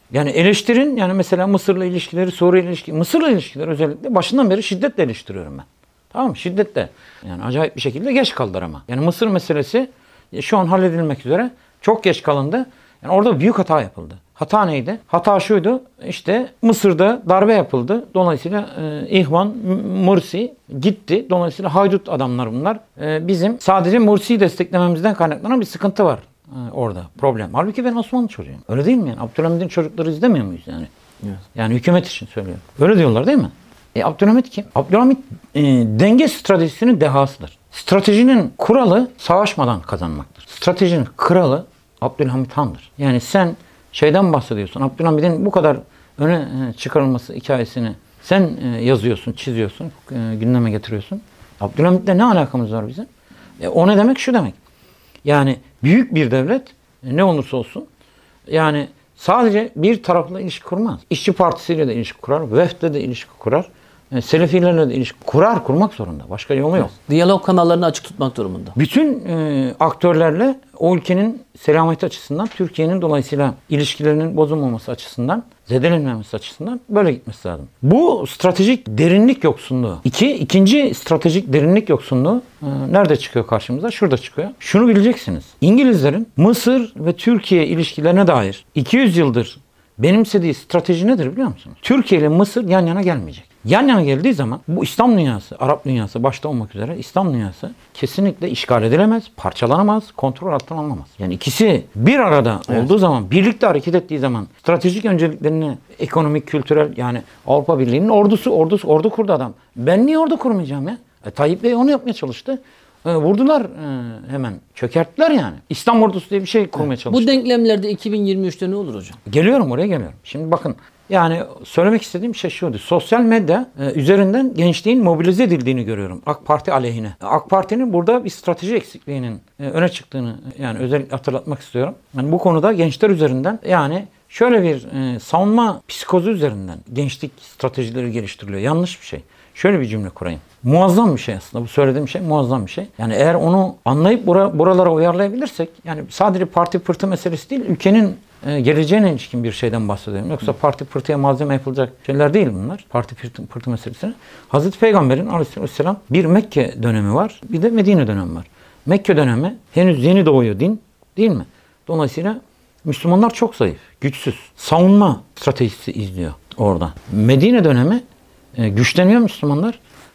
S1: Yani eleştirin, yani mesela Mısır'la ilişkileri, Suriye ilişkileri, Mısır'la ilişkileri özellikle başından beri şiddetle eleştiriyorum ben. Tamam mı? Şiddetle. Yani acayip bir şekilde geç kaldılar ama. Yani Mısır meselesi şu an halledilmek üzere. Çok geç kalındı. Yani orada büyük hata yapıldı. Hata neydi? Hata şuydu. İşte Mısır'da darbe yapıldı. Dolayısıyla e, İhvan, Mursi gitti. Dolayısıyla haydut adamlar bunlar. E, bizim sadece Mursi'yi desteklememizden kaynaklanan bir sıkıntı var e, orada. Problem. Halbuki ben Osmanlı çocuğuyum. Öyle değil mi yani? Abdülhamid'in çocukları izlemiyor muyuz yani? Evet. Yani hükümet için söylüyorum. Öyle diyorlar değil mi? E, Abdülhamid kim? Abdülhamid e, denge stratejisinin dehasıdır. Stratejinin kuralı savaşmadan kazanmaktır. Stratejinin kralı Abdülhamid Han'dır. Yani sen şeyden bahsediyorsun. Abdülhamid'in bu kadar öne çıkarılması hikayesini sen yazıyorsun, çiziyorsun, gündeme getiriyorsun. Abdülhamid'le ne alakamız var bizim? E, o ne demek? Şu demek. Yani büyük bir devlet ne olursa olsun yani sadece bir tarafla ilişki kurmaz. İşçi partisiyle de ilişki kurar, veftle de ilişki kurar. Selefilerle de ilişki kurar, kurmak zorunda. Başka yolu yok.
S2: Diyalog kanallarını açık tutmak durumunda.
S1: Bütün e, aktörlerle o ülkenin selameti açısından, Türkiye'nin dolayısıyla ilişkilerinin bozulmaması açısından, zedelenmemesi açısından böyle gitmesi lazım. Bu stratejik derinlik yoksunluğu. İki, ikinci stratejik derinlik yoksunluğu e, nerede çıkıyor karşımıza? Şurada çıkıyor. Şunu bileceksiniz. İngilizlerin Mısır ve Türkiye ilişkilerine dair iki yüz yıldır benimsediği strateji nedir biliyor musunuz? Türkiye ile Mısır yan yana gelmeyecek. Yan yana geldiği zaman bu İslam dünyası, Arap dünyası başta olmak üzere İslam dünyası kesinlikle işgal edilemez, parçalanamaz, kontrol altına alınamaz. Yani ikisi bir arada evet. olduğu zaman, birlikte hareket ettiği zaman stratejik önceliklerini ekonomik, kültürel yani Avrupa Birliği'nin ordusu, ordusu, ordu kurdu adam. Ben niye ordu kurmayacağım ya? E, Tayyip Bey onu yapmaya çalıştı. E, vurdular e, hemen. Çökerttiler yani. İslam ordusu diye bir şey kurmaya
S2: evet.
S1: çalıştı.
S2: Bu denklemlerde iki bin yirmi üçte ne olur hocam?
S1: Geliyorum oraya geliyorum. Şimdi bakın. Yani söylemek istediğim şey şuydu. Sosyal medya e, üzerinden gençliğin mobilize edildiğini görüyorum. AK Parti aleyhine. AK Parti'nin burada bir strateji eksikliğinin e, öne çıktığını yani özellikle hatırlatmak istiyorum. Yani bu konuda gençler üzerinden yani şöyle bir e, savunma psikozu üzerinden gençlik stratejileri geliştiriliyor. Yanlış bir şey. Şöyle bir cümle kurayım. Muazzam bir şey aslında. Bu söylediğim şey muazzam bir şey. Yani eğer onu anlayıp bura, buralara uyarlayabilirsek yani sadece parti pırtı meselesi değil, ülkenin e, geleceğine ilişkin bir şeyden bahsediyorum. Yoksa parti pırtıya malzeme yapılacak şeyler değil bunlar. Parti pırtı, pırtı meselesi. Hazreti Peygamber'in aleyhisselam bir Mekke dönemi var. Bir de Medine dönemi var. Mekke dönemi henüz yeni doğuyor din. Değil mi? Dolayısıyla Müslümanlar çok zayıf, güçsüz. Savunma stratejisi izliyor orada. Medine dönemi e, güçleniyor Müslümanlar.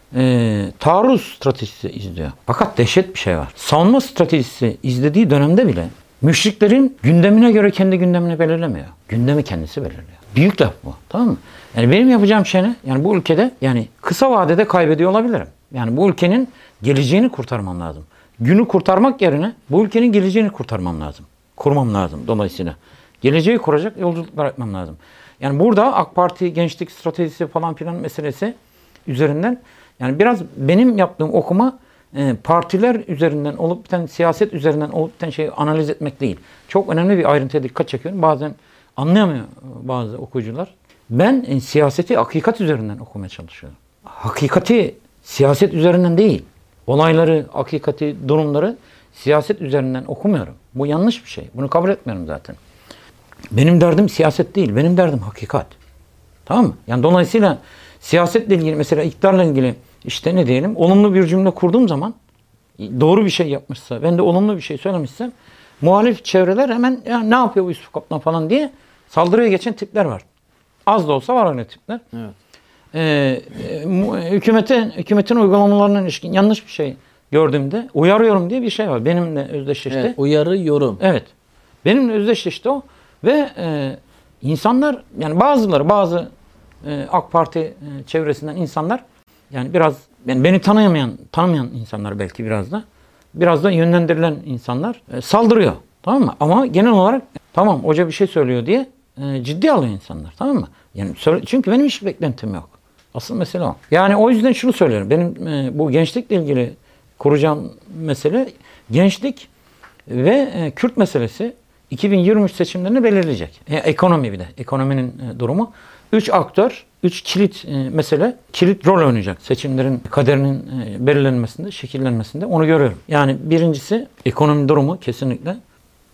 S1: E, taarruz stratejisi izliyor. Fakat dehşet bir şey var. Savunma stratejisi izlediği dönemde bile müşriklerin gündemine göre kendi gündemini belirlemiyor. Gündemi kendisi belirliyor. Büyük laf bu. Tamam mı? Yani benim yapacağım şey ne? Yani bu ülkede yani kısa vadede kaybediyor olabilirim. Yani bu ülkenin geleceğini kurtarmam lazım. Günü kurtarmak yerine bu ülkenin geleceğini kurtarmam lazım. Kurmam lazım dolayısıyla. Geleceği kuracak yolculuklar yapmam lazım. Yani burada AK Parti gençlik stratejisi falan filan meselesi üzerinden yani biraz benim yaptığım okuma e, partiler üzerinden olup biten, siyaset üzerinden olup biten şeyi analiz etmek değil. Çok önemli bir ayrıntıya dikkat çekiyorum. Bazen anlayamıyor bazı okuyucular. Ben e, siyaseti hakikat üzerinden okumaya çalışıyorum. Hakikati siyaset üzerinden değil. Olayları, hakikati, durumları siyaset üzerinden okumuyorum. Bu yanlış bir şey. Bunu kabul etmiyorum zaten. Benim derdim siyaset değil. Benim derdim hakikat. Tamam mı? Yani dolayısıyla siyasetle ilgili mesela iktidarla ilgili işte ne diyelim olumlu bir cümle kurduğum zaman doğru bir şey yapmışsa ben de olumlu bir şey söylemişsem muhalif çevreler hemen ya ne yapıyor bu Yusuf Kaplan falan diye saldırıya geçen tipler var. Az da olsa var öyle tipler.
S2: Evet.
S1: Ee, e, hükümetin, hükümetin uygulamalarına ilişkin yanlış bir şey gördüğümde uyarıyorum diye bir şey var. Benimle özdeşleşti.
S2: Evet, uyarı, yorum.
S1: Evet. Benimle özdeşleşti o. Ve e, insanlar yani bazıları bazı e, AK Parti e, çevresinden insanlar yani biraz yani beni tanıyamayan, tanımayan insanlar belki biraz da biraz da yönlendirilen insanlar e, saldırıyor. Tamam mı? Ama genel olarak tamam hoca bir şey söylüyor diye e, ciddi alıyor insanlar. Tamam mı? Yani çünkü benim hiç beklentim yok. Asıl mesele o. Yani o yüzden şunu söylüyorum. Benim e, bu gençlikle ilgili kuracağım mesele gençlik ve e, Kürt meselesi iki bin yirmi üç seçimlerini belirleyecek. E, ekonomi bir de. Ekonominin e, durumu. Üç aktör, üç kilit e, mesele, kilit rol oynayacak seçimlerin kaderinin e, belirlenmesinde, şekillenmesinde. Onu görüyorum. Yani birincisi ekonomi durumu kesinlikle.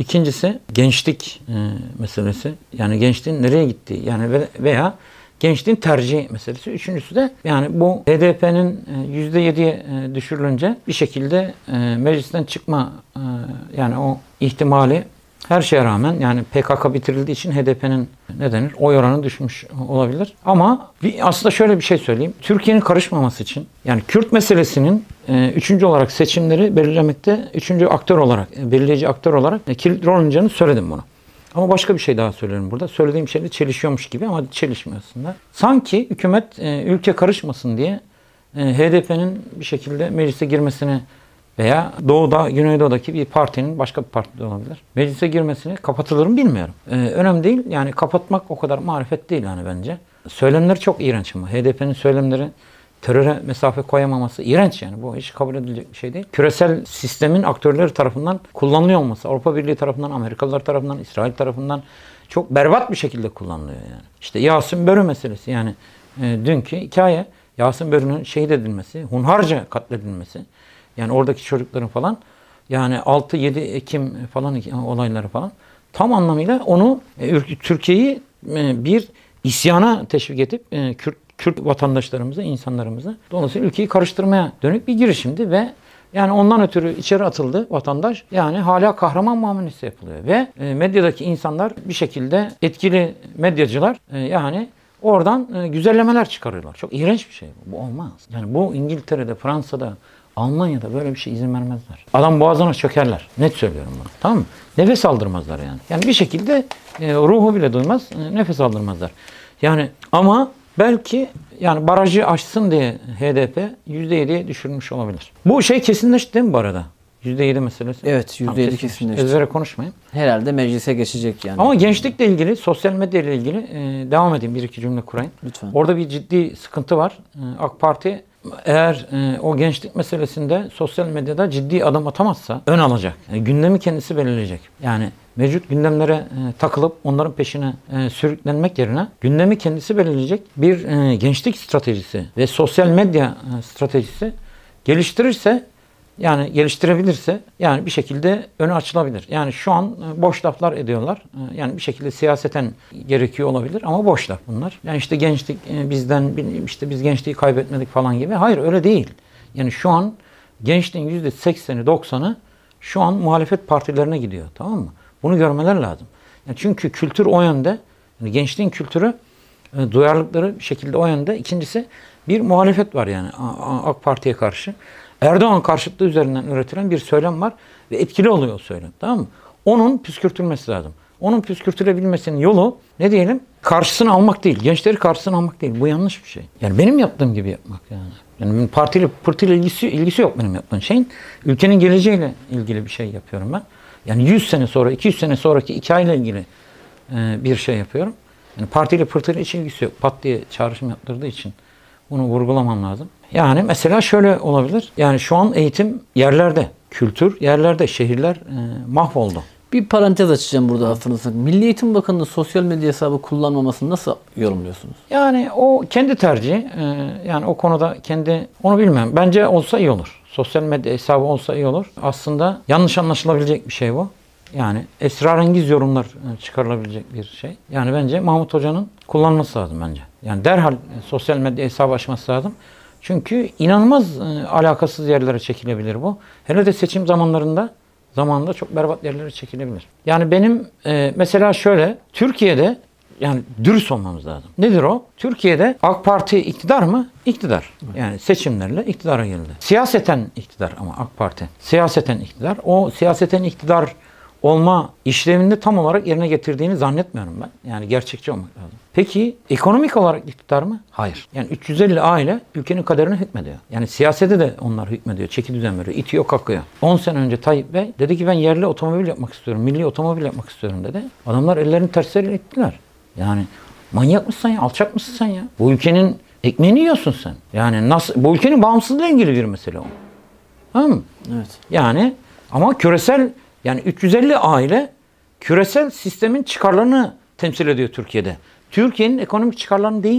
S1: İkincisi gençlik e, meselesi. Yani gençliğin nereye gittiği yani ve, veya gençliğin tercihi meselesi. Üçüncüsü de yani bu H D P'nin yüzde yediye düşürülünce bir şekilde e, meclisten çıkma e, yani o ihtimali her şeye rağmen yani P K K bitirildiği için H D P'nin ne denir? Oy oranı düşmüş olabilir. Ama bir, aslında şöyle bir şey söyleyeyim. Türkiye'nin karışmaması için yani Kürt meselesinin e, üçüncü olarak seçimleri belirlemekte üçüncü aktör olarak, e, belirleyici aktör olarak e, kilit rol oynayacağını söyledim bunu. Ama başka bir şey daha söylerim burada. Söylediğim şeyle çelişiyormuş gibi ama çelişmiyor aslında. Sanki hükümet e, ülke karışmasın diye e, H D P'nin bir şekilde meclise girmesini veya Doğu'da, Güneydoğu'daki bir partinin, başka bir parti de olabilir, meclise girmesini kapatılır mı bilmiyorum. Ee, önemli değil. Yani kapatmak o kadar marifet değil yani bence. Söylemleri çok iğrenç ama. H D P'nin söylemleri teröre mesafe koyamaması iğrenç yani. Bu hiç kabul edilecek bir şey değil. Küresel sistemin aktörleri tarafından kullanılıyor olması, Avrupa Birliği tarafından, Amerikalılar tarafından, İsrail tarafından çok berbat bir şekilde kullanılıyor yani. İşte Yasin Börü meselesi yani e, dünkü hikaye. Yasin Börü'nün şehit edilmesi, hunharca katledilmesi. Yani oradaki çocukların falan yani altı yedi Ekim falan olayları falan tam anlamıyla onu Türkiye'yi bir isyana teşvik edip Kürt, Kürt vatandaşlarımızı, insanlarımızı dolayısıyla ülkeyi karıştırmaya dönük bir girişimdi ve yani ondan ötürü içeri atıldı vatandaş. Yani hala kahraman muamelesi yapılıyor ve medyadaki insanlar bir şekilde etkili medyacılar yani oradan güzellemeler çıkarıyorlar. Çok iğrenç bir şey bu. Bu olmaz. Yani bu İngiltere'de, Fransa'da, Almanya'da böyle bir şey izin vermezler. Adam boğazına çökerler. Net söylüyorum bunu. Tamam mı? Nefes aldırmazlar yani. Yani bir şekilde e, ruhu bile duymaz. E, nefes aldırmazlar. Yani ama belki yani barajı aşsın diye H D P yüzde yediye düşürmüş olabilir. Bu şey kesinleşti değil mi bu arada? yüzde yedi meselesi.
S2: Evet, yüzde yedi kesinleşti.
S1: Ezbere konuşmayayım.
S2: Herhalde meclise geçecek yani.
S1: Ama gençlikle ilgili, sosyal medya ile ilgili e, devam edeyim. Bir iki cümle kurayım.
S2: Lütfen.
S1: Orada bir ciddi sıkıntı var. E, AK Parti eğer e, o gençlik meselesinde sosyal medyada ciddi adım atamazsa ön alacak. Yani gündemi kendisi belirleyecek. Yani mevcut gündemlere e, takılıp onların peşine e, sürüklenmek yerine gündemi kendisi belirleyecek bir e, gençlik stratejisi ve sosyal medya e, stratejisi geliştirirse yani geliştirebilirse yani bir şekilde önü açılabilir. Yani şu an boş laflar ediyorlar. Yani bir şekilde siyaseten gerekiyor olabilir ama boş laf bunlar. Yani işte gençlik bizden işte biz gençliği kaybetmedik falan gibi. Hayır öyle değil. Yani şu an gençliğin yüzde sekseni doksanı şu an muhalefet partilerine gidiyor. Tamam mı? Bunu görmeler lazım. Yani çünkü kültür o yönde. Yani gençliğin kültürü duyarlılıkları bir şekilde o yönde. İkincisi bir muhalefet var yani AK Parti'ye karşı. Erdoğan karşıtlığı üzerinden üretilen bir söylem var ve etkili oluyor o söylem. Tamam mı? Onun püskürtülmesi lazım. Onun püskürtülebilmesinin yolu ne diyelim? Karşısını almak değil. Gençleri karşısına almak değil. Bu yanlış bir şey. Yani benim yaptığım gibi yapmak yani. Yani partiyle pırtıyla ilgisi, ilgisi yok benim yaptığım şeyin. Ülkenin geleceğiyle ilgili bir şey yapıyorum ben. Yani yüz sene sonra, iki yüz sene sonraki hikayeyle ilgili e, bir şey yapıyorum. Yani partiyle pırtıyla hiç ilgisi yok. Pat diye çağrışım yaptırdığı için bunu vurgulamam lazım. Yani mesela şöyle olabilir. Yani şu an eğitim yerlerde, kültür yerlerde, şehirler e, mahvoldu.
S2: Bir parantez açacağım burada affınızla. Milli Eğitim Bakanı'nın sosyal medya hesabı kullanmamasını nasıl yorumluyorsunuz?
S1: Yani o kendi tercihi. E, yani o konuda kendi, onu bilmem. Bence olsa iyi olur. Sosyal medya hesabı olsa iyi olur. Aslında yanlış anlaşılabilecek bir şey bu. Yani esrarengiz yorumlar çıkarılabilecek bir şey. Yani bence Mahmut Hoca'nın kullanması lazım bence. Yani derhal sosyal medya hesabı açması lazım. Çünkü inanılmaz e, alakasız yerlere çekilebilir bu. Hele de seçim zamanlarında zamanında çok berbat yerlere çekilebilir. Yani benim e, mesela şöyle Türkiye'de yani dürüst olmamız lazım. Nedir o? Türkiye'de AK Parti iktidar mı? İktidar. Yani seçimlerle iktidara geldi. Siyaseten iktidar ama AK Parti. Siyaseten iktidar. O siyaseten iktidar olma işlevini tam olarak yerine getirdiğini zannetmiyorum ben. Yani gerçekçi olmak lazım. Peki ekonomik olarak iktidar mı? Hayır. Yani üç yüz elli aile ülkenin kaderine hükmediyor. Yani siyasete de onlar hükmediyor. Çeki düzen veriyor. İtiyor kakıyor. on sene önce Tayyip Bey dedi ki ben yerli otomobil yapmak istiyorum. Milli otomobil yapmak istiyorum dedi. Adamlar ellerini tersleriyle ittiler. Yani manyak mısın ya? Alçak mısın sen ya? Bu ülkenin ekmeğini yiyorsun sen. Yani nasıl? Bu ülkenin bağımsızlığıyla ilgili bir mesele o. Tamam mı?
S2: Evet.
S1: Yani ama küresel yani üç yüz elli aile küresel sistemin çıkarlarını temsil ediyor Türkiye'de. Türkiye'nin ekonomik çıkarlarını değil.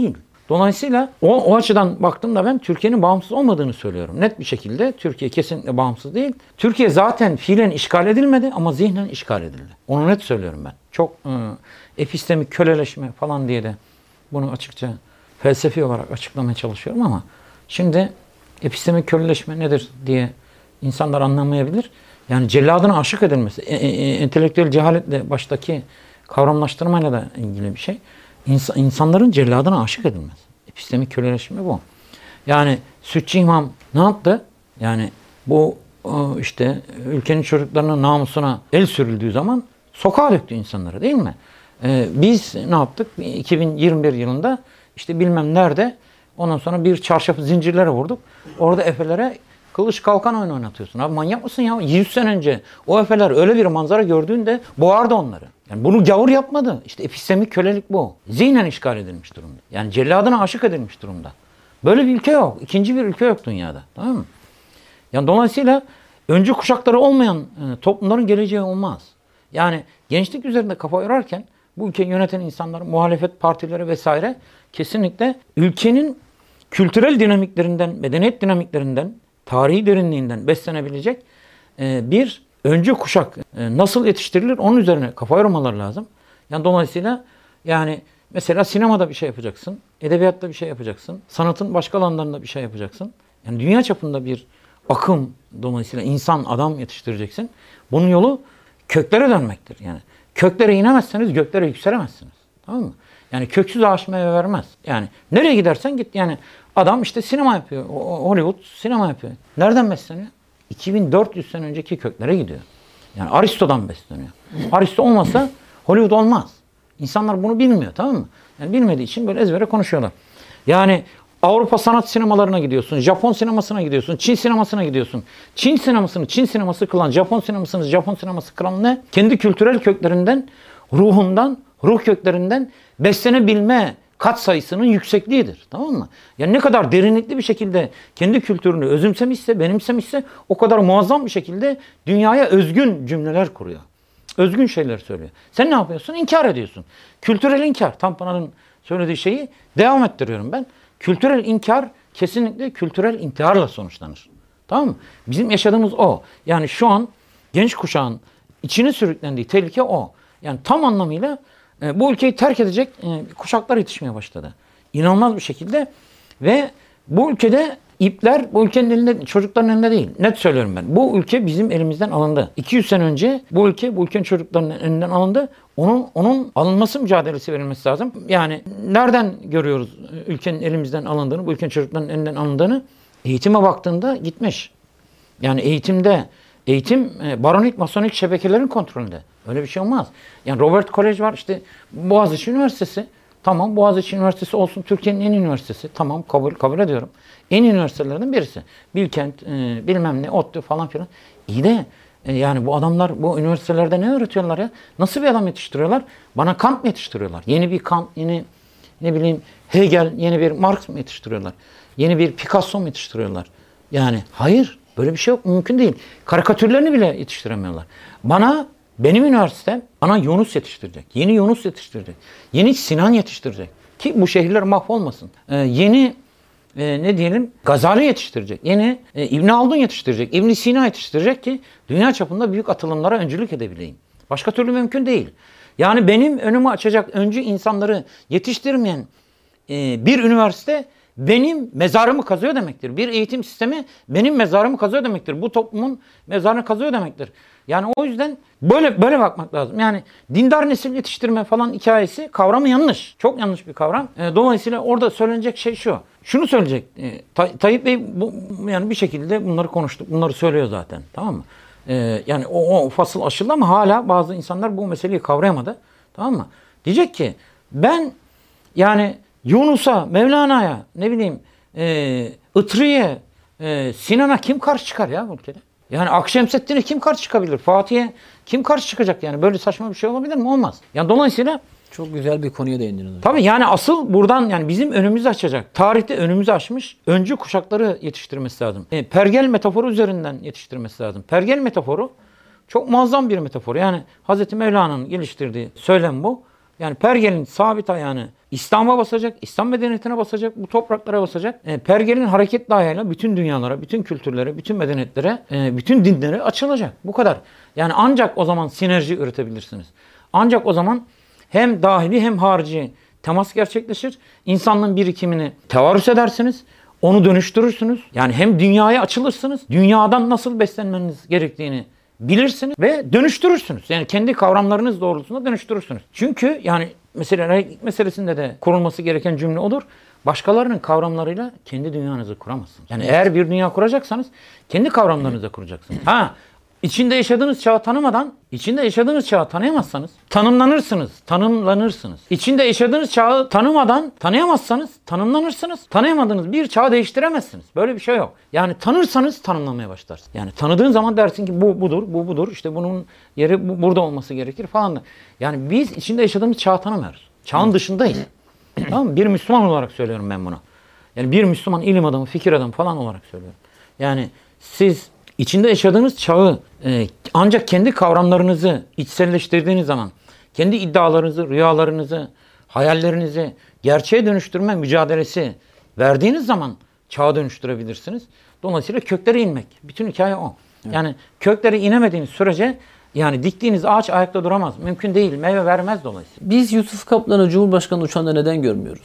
S1: Dolayısıyla o, o açıdan baktığımda ben Türkiye'nin bağımsız olmadığını söylüyorum. Net bir şekilde Türkiye kesinlikle bağımsız değil. Türkiye zaten fiilen işgal edilmedi ama zihnen işgal edildi. Onu net söylüyorum ben. Çok e, epistemik köleleşme falan diye de bunu açıkça felsefi olarak açıklamaya çalışıyorum ama şimdi epistemik köleleşme nedir diye insanlar anlamayabilir. Yani celladına aşık edilmesi, e, e, entelektüel cehaletle baştaki kavramlaştırmayla da ilgili bir şey. İnsan, insanların celladına aşık edilmesi. Epistemik köleleşme bu. Yani Sütçü İmam ne yaptı? Yani bu işte ülkenin çocuklarının namusuna el sürüldüğü zaman sokağa döktü insanları, değil mi? Ee, biz ne yaptık? iki bin yirmi bir yılında işte bilmem nerede ondan sonra bir çarşafı zincirlere vurduk. Orada efelere kılıç kalkan oyunu oynatıyorsun. Abi manyak mısın ya? yüz sene önce o efeler öyle bir manzara gördüğünde boğardı onları. Yani bunu gavur yapmadı. İşte epistemik kölelik bu. Zihnen işgal edilmiş durumda. Yani celladına aşık edilmiş durumda. Böyle bir ülke yok. İkinci bir ülke yok dünyada. Tamam mı? Yani dolayısıyla öncü kuşakları olmayan e, toplumların geleceği olmaz. Yani gençlik üzerinde kafa yorarken bu ülkeyi yöneten insanlar, muhalefet partileri vesaire kesinlikle ülkenin kültürel dinamiklerinden, medeniyet dinamiklerinden, tarihi derinliğinden beslenebilecek e, bir öncü kuşak e, nasıl yetiştirilir onun üzerine kafa yormaları lazım. Yani dolayısıyla yani mesela sinemada bir şey yapacaksın, edebiyatta bir şey yapacaksın, sanatın başka alanlarında bir şey yapacaksın. Yani dünya çapında bir akım dolayısıyla insan, adam yetiştireceksin. Bunun yolu köklere dönmektir. Yani köklere inemezseniz göklere yükselemezsiniz. Tamam mı? Yani köksüz ağaç meyve vermez. Yani nereye gidersen git. Yani adam işte sinema yapıyor. Hollywood sinema yapıyor. Nereden besleniyor? iki bin dört yüz sene önceki köklere gidiyor. Yani Aristo'dan besleniyor. Aristo olmasa Hollywood olmaz. İnsanlar bunu bilmiyor, tamam mı? Yani bilmediği için böyle ezbere konuşuyorlar. Yani Avrupa sanat sinemalarına gidiyorsun, Japon sinemasına gidiyorsun, Çin sinemasına gidiyorsun. Çin sinemasını Çin sineması kılan, Japon sinemasını Japon sineması kılan ne? Kendi kültürel köklerinden, ruhundan, ruh köklerinden beslenebilme katsayısının yüksekliğidir. Tamam mı? Yani ne kadar derinlikli bir şekilde kendi kültürünü özümsemişse, benimsemişse o kadar muazzam bir şekilde dünyaya özgün cümleler kuruyor. Özgün şeyler söylüyor. Sen ne yapıyorsun? İnkar ediyorsun. Kültürel inkar. Tanpınar'ın söylediği şeyi devam ettiriyorum ben. Kültürel inkar kesinlikle kültürel intiharla sonuçlanır. Tamam mı? Bizim yaşadığımız o. Yani şu an genç kuşağın içine sürüklendiği tehlike o. Yani tam anlamıyla e, bu ülkeyi terk edecek e, kuşaklar yetişmeye başladı. İnanılmaz bir şekilde ve bu ülkede ipler bu ülkenin elinde, çocukların elinde değil. Net söylüyorum ben. Bu ülke bizim elimizden alındı. iki yüz sene önce bu ülke bu ülkenin çocuklarının elinden alındı. Onun onun alınması mücadelesi verilmesi lazım. Yani nereden görüyoruz ülkenin elimizden alındığını, bu ülkenin çocuklarının elinden alındığını? Eğitime baktığında gitmiş. Yani eğitimde, eğitim baronik, masonik şebekelerin kontrolünde. Öyle bir şey olmaz. Yani Robert College var, işte Boğaziçi Üniversitesi. Tamam, Boğaziçi Üniversitesi olsun, Türkiye'nin en iyi üniversitesi. Tamam, kabul kabul ediyorum. En iyi üniversitelerden birisi. Bilkent, e, bilmem ne, ODTÜ falan filan. İyi de e, yani bu adamlar bu üniversitelerde ne öğretiyorlar ya? Nasıl bir adam yetiştiriyorlar? Bana Kant mı yetiştiriyorlar? Yeni bir Kant, yeni ne bileyim Hegel, yeni bir Marx mı yetiştiriyorlar? Yeni bir Picasso mu yetiştiriyorlar? Yani hayır, böyle bir şey yok, mümkün değil. Karikatürlerini bile yetiştiremiyorlar. Bana Benim üniversitem bana Yunus yetiştirecek. Yeni Yunus yetiştirecek. Yeni Sinan yetiştirecek. Ki bu şehirler mahvolmasın. Ee, yeni e, ne diyelim Gazali yetiştirecek. Yeni e, İbn Haldun yetiştirecek. İbn Sina yetiştirecek ki dünya çapında büyük atılımlara öncülük edebileyim. Başka türlü mümkün değil. Yani benim önümü açacak öncü insanları yetiştirmeyen e, bir üniversite benim mezarımı kazıyor demektir. Bir eğitim sistemi benim mezarımı kazıyor demektir. Bu toplumun mezarını kazıyor demektir. Yani o yüzden böyle böyle bakmak lazım. Yani dindar nesil yetiştirme falan hikayesi kavramı yanlış. Çok yanlış bir kavram. E, dolayısıyla orada söylenecek şey şu. Şunu söyleyecek. E, Tay- Tayyip Bey bu, yani bir şekilde bunları konuştuk. Bunları söylüyor zaten. Tamam mı? E, yani o, o fasıl aşıldı ama hala bazı insanlar bu meseleyi kavrayamadı. Tamam mı? Diyecek ki ben yani Yunus'a, Mevlana'ya, ne bileyim e, Itri'ye, e, Sinan'a kim karşı çıkar ya bu ülkede? Yani Akşemseddin'e kim karşı çıkabilir? Fatih'e kim karşı çıkacak yani? Böyle saçma bir şey olabilir mi? Olmaz. Yani dolayısıyla
S2: çok güzel bir konuya değindiniz.
S1: Tabii yani asıl buradan yani bizim önümüzü açacak. Tarihte önümüzü açmış öncü kuşakları yetiştirmesi lazım. E, pergel metaforu üzerinden yetiştirmesi lazım. Pergel metaforu çok muazzam bir metafor. Yani Hazreti Mevlana'nın geliştirdiği söylem bu. Yani pergelin sabit ayağını İslam'a basacak, İslam medeniyetine basacak, bu topraklara basacak. E, Pergel'in hareketli ayağıyla bütün dünyalara, bütün kültürlere, bütün medeniyetlere, e, bütün dinlere açılacak. Bu kadar. Yani ancak o zaman sinerji üretebilirsiniz. Ancak o zaman hem dahili hem harici temas gerçekleşir. İnsanlığın birikimini tevarüs edersiniz. Onu dönüştürürsünüz. Yani hem dünyaya açılırsınız. Dünyadan nasıl beslenmeniz gerektiğini bilirsiniz ve dönüştürürsünüz. Yani kendi kavramlarınız doğrultusunda dönüştürürsünüz. Çünkü yani mesela laiklik meselesinde de kurulması gereken cümle odur. Başkalarının kavramlarıyla kendi dünyanızı kuramazsınız. Yani eğer bir dünya kuracaksanız kendi kavramlarınızla kuracaksınız. Ha, içinde yaşadığınız çağı tanımadan, içinde yaşadığınız çağı tanıyamazsanız tanımlanırsınız, tanımlanırsınız. İçinde yaşadığınız çağı tanımadan tanıyamazsanız tanımlanırsınız. Tanıyamadığınız bir çağı değiştiremezsiniz. Böyle bir şey yok. Yani tanırsanız tanımlamaya başlarsınız. Yani tanıdığın zaman dersin ki bu budur, bu budur. İşte bunun yeri bu, burada olması gerekir falan da. Yani biz içinde yaşadığımız çağı tanımıyoruz. Çağın dışındayız. Tamam mı? Bir Müslüman olarak söylüyorum ben bunu. Yani bir Müslüman ilim adamı, fikir adamı falan olarak söylüyorum. Yani siz İçinde yaşadığınız çağı e, ancak kendi kavramlarınızı içselleştirdiğiniz zaman, kendi iddialarınızı, rüyalarınızı, hayallerinizi gerçeğe dönüştürme mücadelesi verdiğiniz zaman çağı dönüştürebilirsiniz. Dolayısıyla köklere inmek. Bütün hikaye o. Evet. Yani köklere inemediğiniz sürece yani diktiğiniz ağaç ayakta duramaz. Mümkün değil. Meyve vermez dolayısıyla.
S2: Biz Yusuf Kaplan'ı Cumhurbaşkanı uçağında neden görmüyoruz?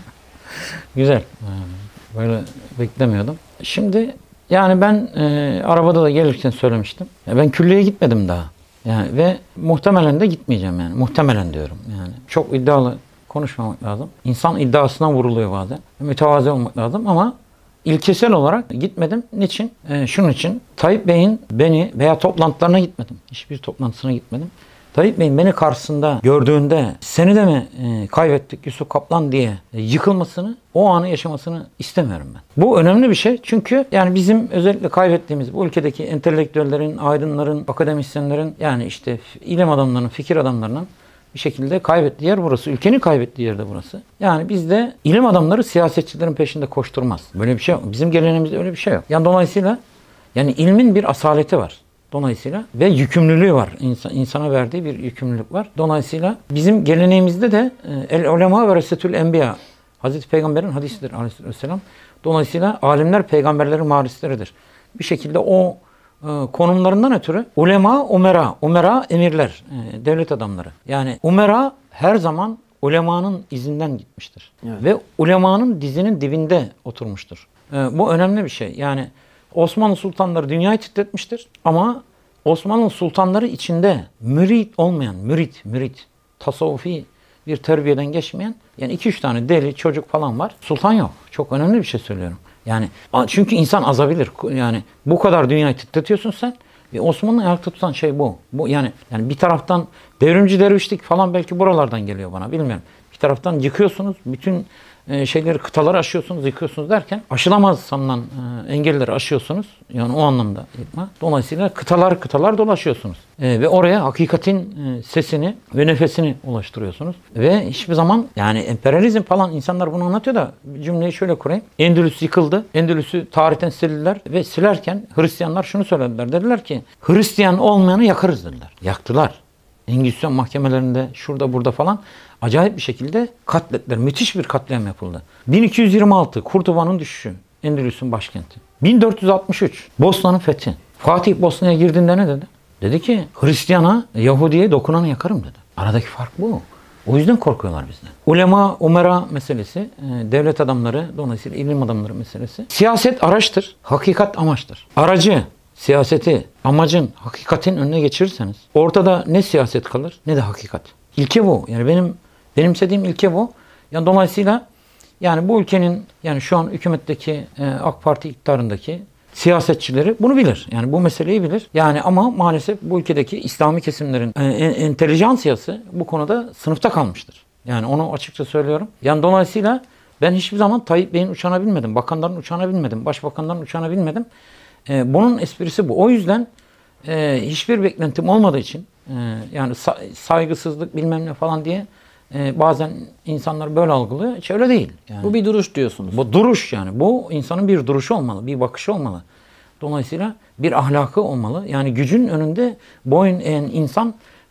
S1: Güzel. Böyle beklemiyordum. Şimdi yani ben e, arabada da gelirken söylemiştim. Ya ben külliyeye gitmedim daha. Yani ve muhtemelen de gitmeyeceğim yani. Muhtemelen diyorum yani. Çok iddialı konuşmamak lazım. İnsan iddiasına vuruluyor bazen. Mütevazi olmak lazım ama ilkesel olarak gitmedim. Niçin? E, şunun için. Tayyip Bey'in beni veya toplantılarına gitmedim. Hiçbir toplantısına gitmedim. Tayyip Bey'in beni karşısında gördüğünde seni de mi e, kaybettik Yusuf Kaplan diye e, yıkılmasını, o anı yaşamasını istemiyorum ben. Bu önemli bir şey. Çünkü yani bizim özellikle kaybettiğimiz bu ülkedeki entelektüellerin, aydınların, akademisyenlerin yani işte ilim adamlarının, fikir adamlarının bir şekilde kaybettiği yer burası. Ülkenin kaybettiği yer de burası. Yani bizde ilim adamları siyasetçilerin peşinde koşturmaz. Böyle bir şey yok. Bizim geleneğimizde öyle bir şey yok. Yani dolayısıyla yani ilmin bir asaleti var. Dolayısıyla ve yükümlülüğü var. İnsan, insana verdiği bir yükümlülük var. Dolayısıyla bizim geleneğimizde de el ulema ve resetül enbiya. Hazreti Peygamber'in hadisidir aleyhisselam. Dolayısıyla alimler peygamberlerin varisleridir. Bir şekilde o e, konumlarından ötürü ulema, umera. Umera emirler, e, devlet adamları. Yani umera her zaman ulemanın izinden gitmiştir. Evet. Ve ulemanın dizinin dibinde oturmuştur. E, bu önemli bir şey. Yani Osmanlı sultanları dünyayı titretmiştir ama Osmanlı sultanları içinde mürit olmayan, mürit, mürit, tasavvufi bir terbiyeden geçmeyen yani iki üç tane deli çocuk falan var. Sultan yok. Çok önemli bir şey söylüyorum. Yani çünkü insan azabilir. Yani bu kadar dünyayı titretiyorsun sen ve Osmanlı ayakta tutan şey bu. Bu yani yani bir taraftan devrimci dervişlik falan belki buralardan geliyor bana bilmiyorum. Bir taraftan yıkıyorsunuz bütün şeyleri, kıtaları aşıyorsunuz, yıkıyorsunuz derken aşılamaz sanılan e, engelleri aşıyorsunuz. Yani o anlamda yıkma. Dolayısıyla kıtalar kıtalar dolaşıyorsunuz. E, ve oraya hakikatin e, sesini ve nefesini ulaştırıyorsunuz. Ve hiçbir zaman yani emperyalizm falan insanlar bunu anlatıyor da cümleyi şöyle kurayım. Endülüs yıkıldı. Endülüs'ü tarihten sildiler ve silerken Hristiyanlar şunu söylediler. Dediler ki Hristiyan olmayanı yakarız dediler. Yaktılar. Engizisyon mahkemelerinde şurada burada falan acayip bir şekilde katletler, müthiş bir katliam yapıldı. bin iki yüz yirmi altı Kurtuba'nın düşüşü, Endülüs'ün başkenti. bin dört yüz altmış üç Bosna'nın fethi. Fatih Bosna'ya girdiğinde ne dedi? Dedi ki Hristiyan'a, Yahudi'ye dokunanı yakarım dedi. Aradaki fark bu. O yüzden korkuyorlar bizden. Ulema, umera meselesi, devlet adamları, dolayısıyla ilim adamları meselesi. Siyaset araçtır, hakikat amaçtır. Aracı, siyaseti, amacın, hakikatin önüne geçirirseniz ortada ne siyaset kalır ne de hakikat. İlke bu. Yani benim benimsediğim ilke bu. Yani dolayısıyla yani bu ülkenin yani şu an hükümetteki e, AK Parti iktidarındaki siyasetçileri bunu bilir. Yani bu meseleyi bilir. Yani ama maalesef bu ülkedeki İslami kesimlerin e, entelijansiyası bu konuda sınıfta kalmıştır. Yani onu açıkça söylüyorum. Yani dolayısıyla ben hiçbir zaman Tayyip Bey'in uçağına binmedim. Bakanların uçağına binmedim. Başbakanların uçağına binmedim. E, bunun esprisi bu. O yüzden e, hiçbir beklentim olmadığı için e, yani sa- saygısızlık bilmem ne falan diye e, bazen insanlar böyle algılıyor. Hiç öyle değil. Yani,
S2: bu bir duruş diyorsunuz.
S1: Bu duruş yani. Bu insanın bir duruşu olmalı. Bir bakışı olmalı. Dolayısıyla bir ahlakı olmalı. Yani gücün önünde boyun eğen insan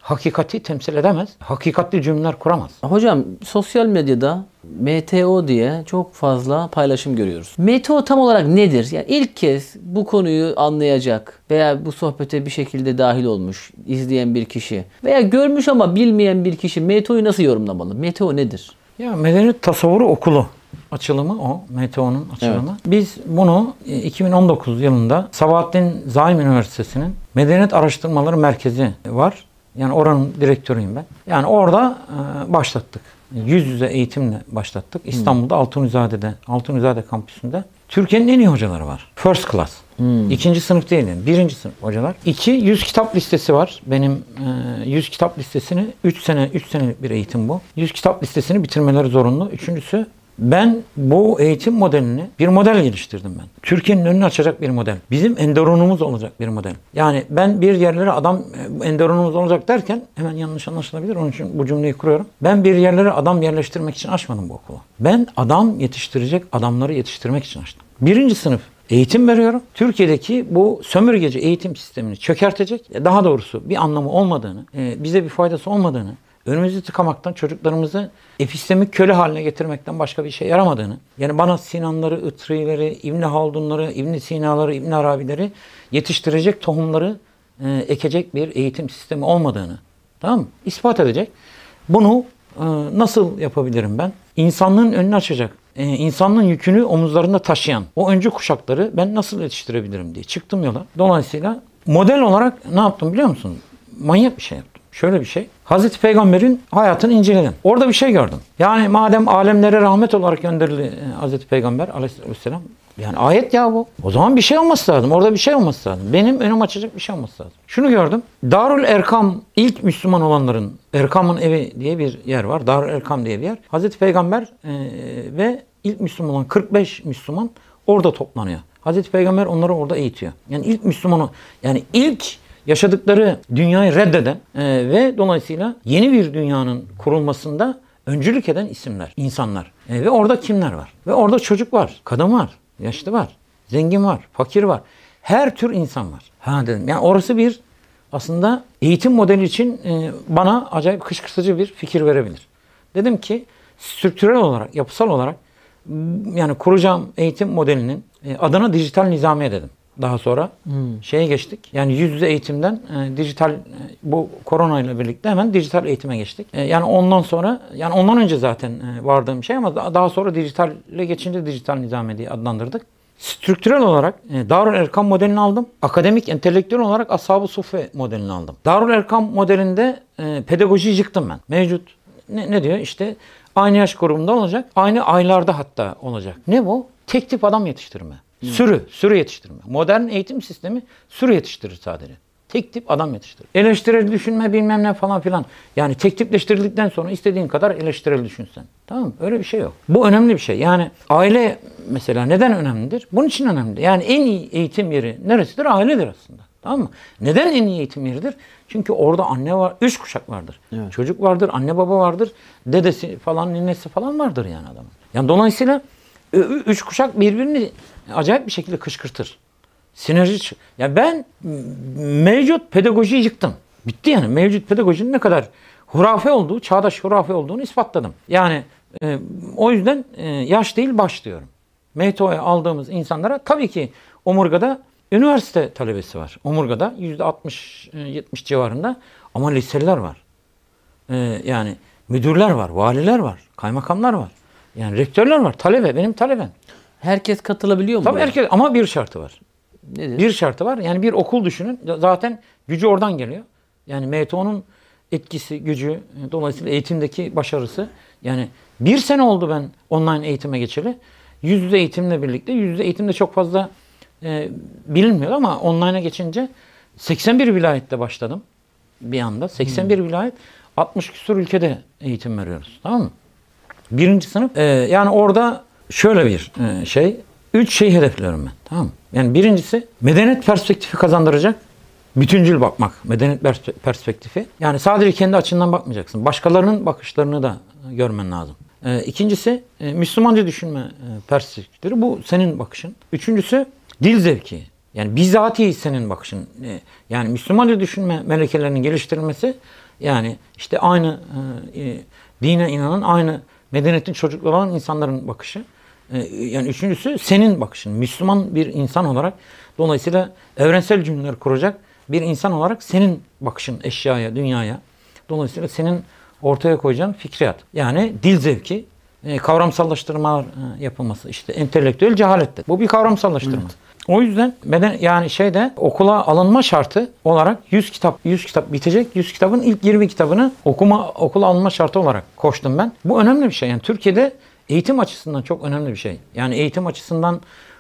S1: hakikati temsil edemez. Hakikatli cümleler kuramaz.
S2: Hocam sosyal medyada M T O diye çok fazla paylaşım görüyoruz. M T O tam olarak nedir? Yani ilk kez bu konuyu anlayacak veya bu sohbete bir şekilde dahil olmuş, izleyen bir kişi veya görmüş ama bilmeyen bir kişi M T O'yu nasıl yorumlamalı? M T O nedir?
S1: Ya Medeniyet Tasavvuru Okulu açılımı o. M T O'nun açılımı. Evet. Biz bunu iki bin on dokuz yılında Sabahattin Zaim Üniversitesi'nin Medeniyet Araştırmaları Merkezi var. Yani oranın direktörüyüm ben. Yani orada e, başlattık. Yüz yüze eğitimle başlattık. İstanbul'da hmm. Altunizade'de, Altunizade kampüsünde. Türkiye'nin en iyi hocaları var. First class. Hmm. İkinci sınıf değil yani. Birinci sınıf hocalar. İki, yüz kitap listesi var. Benim e, yüz kitap listesini üç sene, üç senelik bir eğitim bu. yüz kitap listesini bitirmeleri zorunlu. Üçüncüsü, ben bu eğitim modelini, bir model geliştirdim ben. Türkiye'nin önünü açacak bir model. Bizim enderonumuz olacak bir model. Yani ben bir yerlere adam, enderonumuz olacak derken hemen yanlış anlaşılabilir. Onun için bu cümleyi kuruyorum. Ben bir yerlere adam yerleştirmek için açmadım bu okulu. Ben adam yetiştirecek adamları yetiştirmek için açtım. Birinci sınıf eğitim veriyorum. Türkiye'deki bu sömürgeci eğitim sistemini çökertecek, daha doğrusu bir anlamı olmadığını, bize bir faydası olmadığını, önümüzü tıkamaktan, çocuklarımızı epistemik köle haline getirmekten başka bir şey yaramadığını, yani bana Sinanları, Itri'leri, İbn Haldunları, İbn Sina'ları, İbn Arabi'leri yetiştirecek tohumları e, ekecek bir eğitim sistemi olmadığını, tamam mı? İspat edecek. Bunu e, nasıl yapabilirim ben? İnsanlığın önünü açacak, e, insanlığın yükünü omuzlarında taşıyan o öncü kuşakları ben nasıl yetiştirebilirim diye çıktım yola. Dolayısıyla model olarak ne yaptım biliyor musun? Manyak bir şey yaptım. Şöyle bir şey. Hazreti Peygamber'in hayatını inceledim. Orada bir şey gördüm. Yani madem alemlere rahmet olarak gönderildi Hazreti Peygamber aleyhisselam. Yani ayet ya bu. O zaman bir şey olması lazım. Orada bir şey olması lazım. Benim önüm açacak bir şey olması lazım. Şunu gördüm. Darül Erkam, ilk Müslüman olanların, Erkam'ın evi diye bir yer var. Darül Erkam diye bir yer. Hazreti Peygamber e, ve ilk Müslüman olan kırk beş Müslüman orada toplanıyor. Hazreti Peygamber onları orada eğitiyor. Yani ilk Müslümanı, yani ilk yaşadıkları dünyayı reddeden e, ve dolayısıyla yeni bir dünyanın kurulmasında öncülük eden isimler, insanlar. E, ve orada kimler var? Ve orada çocuk var, kadın var, yaşlı var, zengin var, fakir var. Her tür insan var. Ha dedim. Yani orası bir aslında eğitim modeli için e, bana acayip kışkırtıcı bir fikir verebilir. Dedim ki strüktürel olarak, yapısal olarak yani kuracağım eğitim modelinin e, adına dijital nizamiye dedim. Daha sonra hmm. şeye geçtik. Yani yüz yüze eğitimden e, dijital e, bu korona ile birlikte hemen dijital eğitime geçtik. E, yani ondan sonra yani ondan önce zaten e, vardığım şey ama daha, daha sonra dijitalle geçince dijital nizamiye diye adlandırdık. Strüktürel olarak e, Darül Erkam modelini aldım. Akademik, entelektüel olarak Ashab-ı Suffe modelini aldım. Darül Erkam modelinde e, pedagojiyi yıktım ben. Mevcut ne, ne diyor? İşte aynı yaş grubunda olacak. Aynı aylarda hatta olacak. Ne bu? Tek tip adam yetiştirme. Sürü, sürü yetiştirme. Modern eğitim sistemi sürü yetiştirir sadece. Tek tip adam yetiştirir. Eleştirel düşünme bilmem ne falan filan. Yani tek tipleştirildikten sonra istediğin kadar eleştirel düşünsen. Tamam mı? Öyle bir şey yok. Bu önemli bir şey. Yani aile mesela neden önemlidir? Bunun için önemli. Yani en iyi eğitim yeri neresidir? Ailedir aslında. Tamam mı? Neden en iyi eğitim yeridir? Çünkü orada anne var, üç kuşak vardır. Evet. Çocuk vardır, anne baba vardır, dedesi falan, ninesi falan vardır yani adamın. Yani dolayısıyla üç kuşak birbirini acayip bir şekilde kışkırtır. Sinerji. Ya ben mevcut pedagojiyi yıktım. Bitti yani. Mevcut pedagojinin ne kadar hurafe olduğu, çağdaş hurafe olduğunu ispatladım. Yani e, o yüzden e, yaş değil baş diyorum. M T O'ya aldığımız insanlara tabii ki omurgada üniversite talebesi var. Omurgada yüzde altmış yetmiş civarında ama liseliler var. E, yani müdürler var, valiler var, kaymakamlar var. Yani rektörler var. Talebe, benim talebem.
S2: Herkes katılabiliyor mu?
S1: Tabii herkes ama bir şartı var.
S2: Nedir?
S1: Bir şartı var. Yani bir okul düşünün. Zaten gücü oradan geliyor. Yani M T O'nun etkisi, gücü, dolayısıyla eğitimdeki başarısı. Yani bir sene oldu ben online eğitime geçeli. Yüz yüze eğitimle birlikte, yüz yüze eğitimde çok fazla e, bilinmiyor ama online'a geçince seksen bir vilayette başladım bir anda. seksen bir hmm. vilayet, altmış küsur ülkede eğitim veriyoruz. Tamam mı? Birinci sınıf. E, yani orada şöyle bir e, şey, üç şey hedefliyorum ben. Tamam mı? Yani birincisi medeniyet perspektifi kazandıracak. Bütüncül bakmak. Medeniyet perspektifi. Yani sadece kendi açından bakmayacaksın. Başkalarının bakışlarını da görmen lazım. E, ikincisi e, Müslümanca düşünme e, perspektifi. Bu senin bakışın. Üçüncüsü dil zevki. Yani bizatihi senin bakışın. E, yani Müslümanca düşünme melekelerinin geliştirilmesi Yani işte aynı e, e, dine inanan, aynı medeniyetin çocukları olan insanların bakışı. E, yani üçüncüsü senin bakışın. Müslüman bir insan olarak, dolayısıyla evrensel cümleler kuracak bir insan olarak senin bakışın eşyaya, dünyaya. Dolayısıyla senin ortaya koyacağın fikriyat. Yani dil zevki, e, kavramsallaştırmalar e, yapılması. İşte entelektüel cehalettir. Bu bir kavramsallaştırma. Evet. O yüzden beden yani şeyde okula alınma şartı olarak yüz kitap yüz kitap bitecek. yüz kitabın ilk yirmi kitabını okuma okula alınma şartı olarak koştum ben. Bu önemli bir şey. Yani Türkiye'de eğitim açısından çok önemli bir şey. Yani eğitim açısından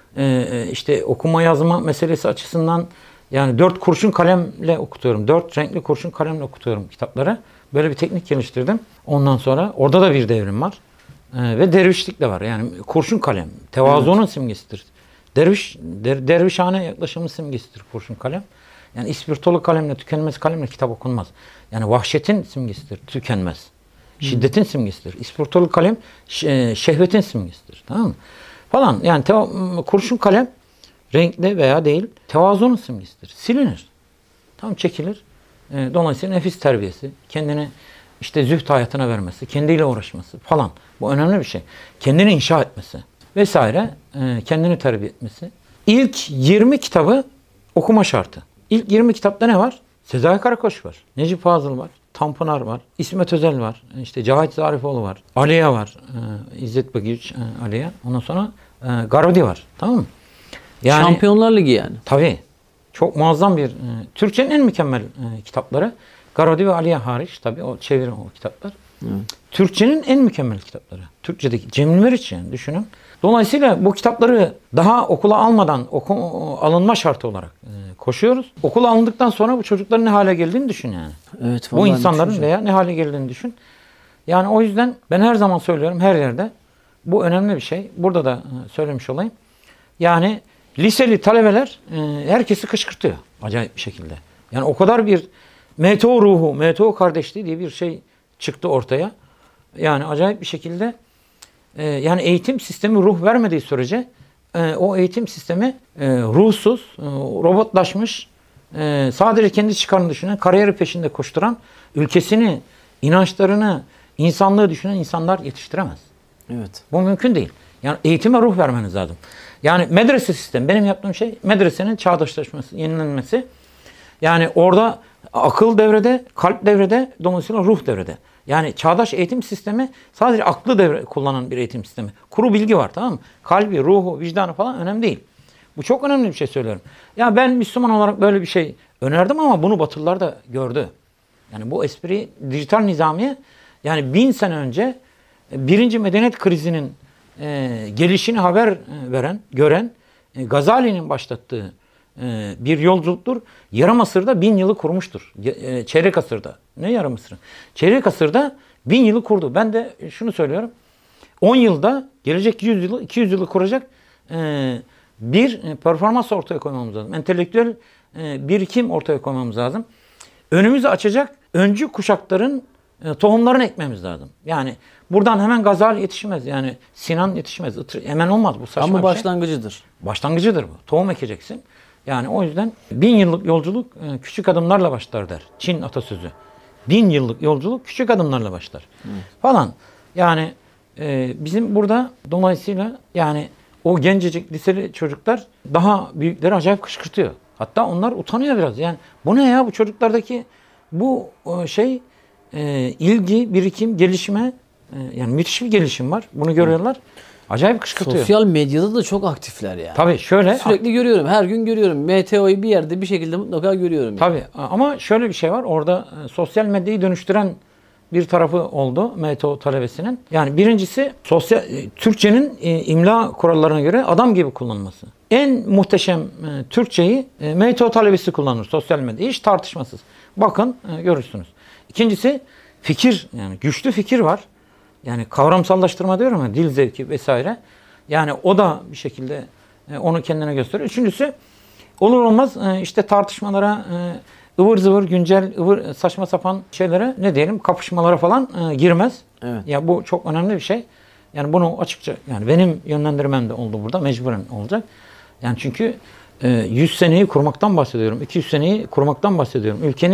S1: e, işte okuma yazma meselesi açısından yani dört kurşun kalemle okutuyorum. Dört renkli kurşun kalemle okutuyorum kitapları. Böyle bir teknik geliştirdim. Ondan sonra orada da bir devrim var. E, ve dervişlik de var. Yani kurşun kalem. Tevazuunun evet. simgesidir. Derviş, der, dervişhane yaklaşımın simgesidir kurşun kalem. Yani ispirtolu kalemle, tükenmez kalemle kitap okunmaz. Yani vahşetin simgesidir, tükenmez. Şiddetin hmm. simgesidir. İspirtolu kalem şehvetin simgesidir. Tamam mı? Falan. Yani teva- kurşun kalem renkli veya değil tevazunun simgesidir. Silinir. Tamam, çekilir. E, dolayısıyla nefis terbiyesi, kendini işte zühd hayatına vermesi, kendiyle uğraşması falan. Bu önemli bir şey. Kendini inşa etmesi vesaire, e, kendini terbiye etmesi. İlk yirmi kitabı okuma şartı. İlk yirmi kitapta ne var? Sezai Karakoç var. Necip Fazıl var. Tanpınar var. İsmet Özel var. İşte Cahit Zarifoğlu var. Aliye var. E, İzzet Begüç e, Aliye. Ondan sonra e, Garodi var. Tamam mı?
S2: Yani, Şampiyonlar Ligi yani.
S1: Tabii. Çok muazzam bir e, Türkçenin en mükemmel e, kitapları. Garodi ve Aliye hariç tabii o çeviri o kitaplar. Evet. Türkçenin en mükemmel kitapları. Türkçedeki Cemil Meriç yani düşünün. Dolayısıyla bu kitapları daha okula almadan oku, alınma şartı olarak e, koşuyoruz. Okula alındıktan sonra bu çocukların ne hale geldiğini düşün yani.
S2: Evet,
S1: bu insanların veya ne hale geldiğini düşün. Yani o yüzden ben her zaman söylüyorum her yerde. Bu önemli bir şey. Burada da e, söylemiş olayım. Yani liseli talebeler e, herkesi kışkırtıyor acayip bir şekilde. Yani o kadar bir M T O ruhu, M T O kardeşliği diye bir şey çıktı ortaya. Yani acayip bir şekilde e, yani eğitim sistemi ruh vermediği sürece e, o eğitim sistemi e, ruhsuz, e, robotlaşmış, e, sadece kendi çıkarını düşünen, kariyeri peşinde koşturan, ülkesini, inançlarını, insanlığı düşünen insanlar yetiştiremez.
S2: Evet.
S1: Bu mümkün değil. Yani eğitime ruh vermeniz lazım. Yani medrese sistemi, benim yaptığım şey medresenin çağdaşlaşması, yenilenmesi. Yani orada akıl devrede, kalp devrede, dolayısıyla ruh devrede. Yani çağdaş eğitim sistemi sadece aklı devre kullanan bir eğitim sistemi. Kuru bilgi var, tamam mı? Kalbi, ruhu, vicdanı falan önemli değil. Bu çok önemli bir şey söylüyorum. Ya ben Müslüman olarak böyle bir şey önerdim ama bunu Batılılar da gördü. Yani bu espri dijital nizamiye yani bin sene önce birinci medeniyet krizinin e, gelişini haber e, veren, gören e, Gazali'nin başlattığı e, bir yolculuktur. Yarım asırda bin yılı kurmuştur. E, çeyrek asırda. Ne yarım asırı? Çeyrek asırda bin yılı kurdu. Ben de şunu söylüyorum. on yılda gelecek yüz yılı, iki yüz yılı kuracak e, bir performans ortaya koymamız lazım. Entelektüel e, birikim ortaya koymamız lazım. Önümüzü açacak öncü kuşakların e, tohumlarını ekmemiz lazım. Yani buradan hemen Gazali yetişmez. Yani Sinan yetişmez. Hemen olmaz bu, saçma
S2: Ama
S1: bir
S2: başlangıcıdır.
S1: Şey. Başlangıcıdır bu. Tohum ekeceksin. Yani o yüzden bin yıllık yolculuk e, küçük adımlarla başlar der. Çin atasözü. Bin yıllık yolculuk küçük adımlarla başlar. Hı. Falan. Yani e, bizim burada dolayısıyla yani o gencecik liseli çocuklar daha büyükleri acayip kışkırtıyor. Hatta onlar utanıyor biraz. Yani bu ne ya, bu çocuklardaki bu şey e, ilgi, birikim, gelişme e, yani müthiş bir gelişim var. Bunu görüyorlar. Acayip kışkırtıyor.
S2: Sosyal medyada da çok aktifler yani.
S1: Tabii şöyle.
S2: Sürekli görüyorum. Her gün görüyorum. M T O'yu bir yerde bir şekilde mutlaka görüyorum. Yani.
S1: Tabii ama şöyle bir şey var. Orada e, sosyal medyayı dönüştüren bir tarafı oldu M T O talebesinin. Yani birincisi sosyal e, Türkçenin e, imla kurallarına göre adam gibi kullanılması. En muhteşem e, Türkçeyi e, M T O talebesi kullanır sosyal medyada. Hiç tartışmasız. Bakın e, görürsünüz. İkincisi fikir, yani güçlü fikir var. Yani kavramsallaştırma diyorum ya, dil zevki vesaire. Yani o da bir şekilde e, onu kendine gösteriyor. Üçüncüsü olur olmaz e, işte tartışmalara, e, ıvır zıvır, güncel, ıvır saçma sapan şeylere, ne diyelim, kapışmalara falan e, girmez.
S2: Evet.
S1: Ya bu çok önemli bir şey. Yani bunu açıkça, yani benim yönlendirmem de oldu burada, mecburen olacak. Yani çünkü e, yüz seneyi kurmaktan bahsediyorum. iki yüz seneyi kurmaktan bahsediyorum. Ülkenin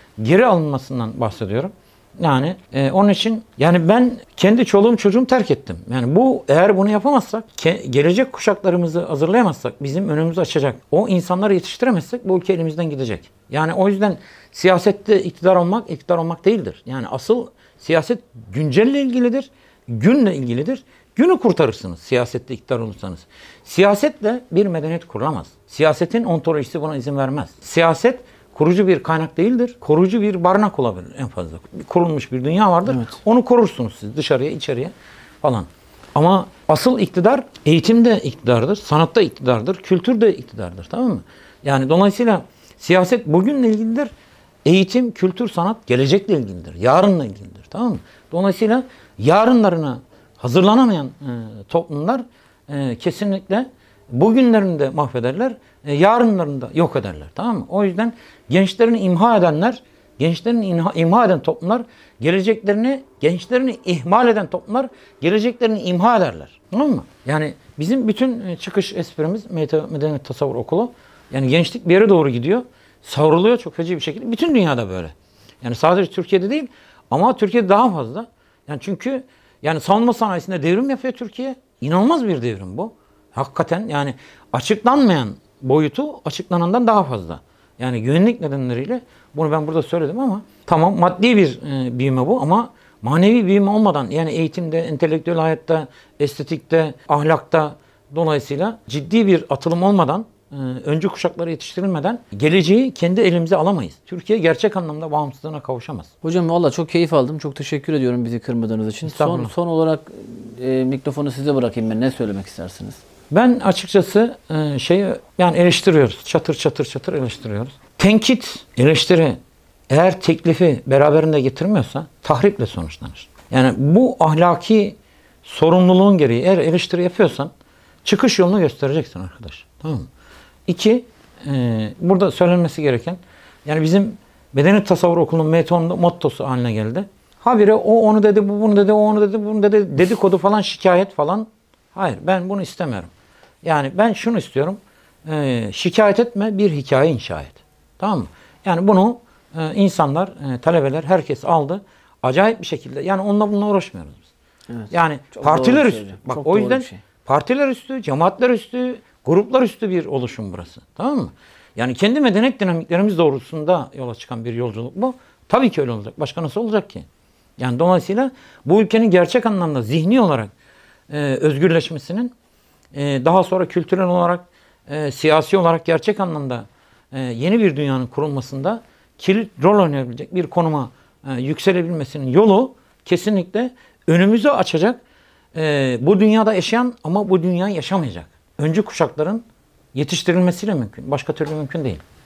S1: geri alınmasından bahsediyorum. Yani e, onun için yani ben kendi çoluğum çocuğumu terk ettim. Yani bu eğer bunu yapamazsak, ke- gelecek kuşaklarımızı hazırlayamazsak, bizim önümüzü açacak, o insanları yetiştiremezsek bu ülke elimizden gidecek. Yani o yüzden siyasette iktidar olmak, iktidar olmak değildir. Yani asıl siyaset güncelle ilgilidir, günle ilgilidir. Günü kurtarırsınız siyasette iktidar olursanız. Siyasetle bir medeniyet kurulamaz. Siyasetin ontolojisi buna izin vermez. Siyaset kurucu bir kaynak değildir. Koruyucu bir barınak olabilir en fazla. Kurulmuş bir dünya vardır.
S2: Evet.
S1: Onu korursunuz siz dışarıya, içeriye falan. Ama asıl iktidar eğitimde iktidardır, sanatta iktidardır, kültürde iktidardır. Tamam mı? Yani dolayısıyla siyaset bugünle ilgilidir. Eğitim, kültür, sanat gelecekle ilgilidir. Yarınla ilgilidir. Tamam mı? Dolayısıyla yarınlarına hazırlanamayan e, toplumlar e, kesinlikle bugünlerini de mahvederler, e, yarınlarını da yok ederler. Tamam mı? O yüzden gençlerini imha edenler, gençlerini imha, imha eden toplumlar, geleceklerini, gençlerini ihmal eden toplumlar, geleceklerini imha ederler. Tamam mı? Yani bizim bütün çıkış esprimiz Medeniyet Tasavvur Okulu. Yani gençlik bir yere doğru gidiyor. Savruluyor çok feci bir şekilde. Bütün dünyada böyle. Yani sadece Türkiye'de değil ama Türkiye'de daha fazla. Yani çünkü yani savunma sanayisinde devrim yapıyor Türkiye. İnanılmaz bir devrim bu. Hakikaten yani açıklanmayan boyutu açıklanandan daha fazla. Yani güvenlik nedenleriyle bunu ben burada söyledim ama tamam maddi bir e, büyüme bu ama manevi büyüme olmadan yani eğitimde, entelektüel hayatta, estetikte, ahlakta dolayısıyla ciddi bir atılım olmadan e, öncü kuşakları yetiştirilmeden geleceği kendi elimize alamayız. Türkiye gerçek anlamda bağımsızlığına kavuşamaz.
S2: Hocam valla çok keyif aldım. Çok teşekkür ediyorum bizi kırmadığınız için. Son,
S1: Estağfurullah.
S2: son olarak e, mikrofonu size bırakayım ben. Ne söylemek istersiniz?
S1: Ben açıkçası e, şeyi yani eleştiriyoruz. Çatır çatır çatır eleştiriyoruz. Tenkit, eleştiri eğer teklifi beraberinde getirmiyorsa tahriple sonuçlanır. Yani bu ahlaki sorumluluğun gereği eğer eleştiri yapıyorsan çıkış yolunu göstereceksin arkadaş. Tamam mı? İki, e, burada söylenmesi gereken yani bizim Medeniyet Tasavvur Okulu'nun metonunda mottosu haline geldi. Habire o onu dedi, bu bunu dedi, o onu dedi, bunu dedi, dedikodu falan, şikayet falan. Hayır, ben bunu istemiyorum. Yani ben şunu istiyorum. E, şikayet etme, bir hikaye inşa et. Tamam mı? Yani bunu e, insanlar, e, talebeler, herkes aldı. Acayip bir şekilde. Yani onunla bununla uğraşmıyoruz biz.
S2: Evet.
S1: Yani
S2: Çok
S1: partiler
S2: doğru bir şey
S1: üstü.
S2: hocam.
S1: Bak
S2: Çok
S1: o
S2: doğru
S1: yüzden
S2: bir şey.
S1: partiler üstü, cemaatler üstü, gruplar üstü bir oluşum burası. Tamam mı? Yani kendi medeniyet dinamiklerimiz doğrultusunda yola çıkan bir yolculuk bu. Tabii ki öyle olacak. Başka nasıl olacak ki? Yani dolayısıyla bu ülkenin gerçek anlamda zihni olarak e, özgürleşmesinin e, daha sonra kültürel olarak, e, siyasi olarak gerçek anlamda e, yeni bir dünyanın kurulmasında kilit rol oynayabilecek bir konuma e, yükselebilmesinin yolu kesinlikle önümüzü açacak. E, bu dünyada yaşayan ama bu dünyayı yaşamayacak öncü kuşakların yetiştirilmesiyle mümkün. Başka türlü mümkün değil.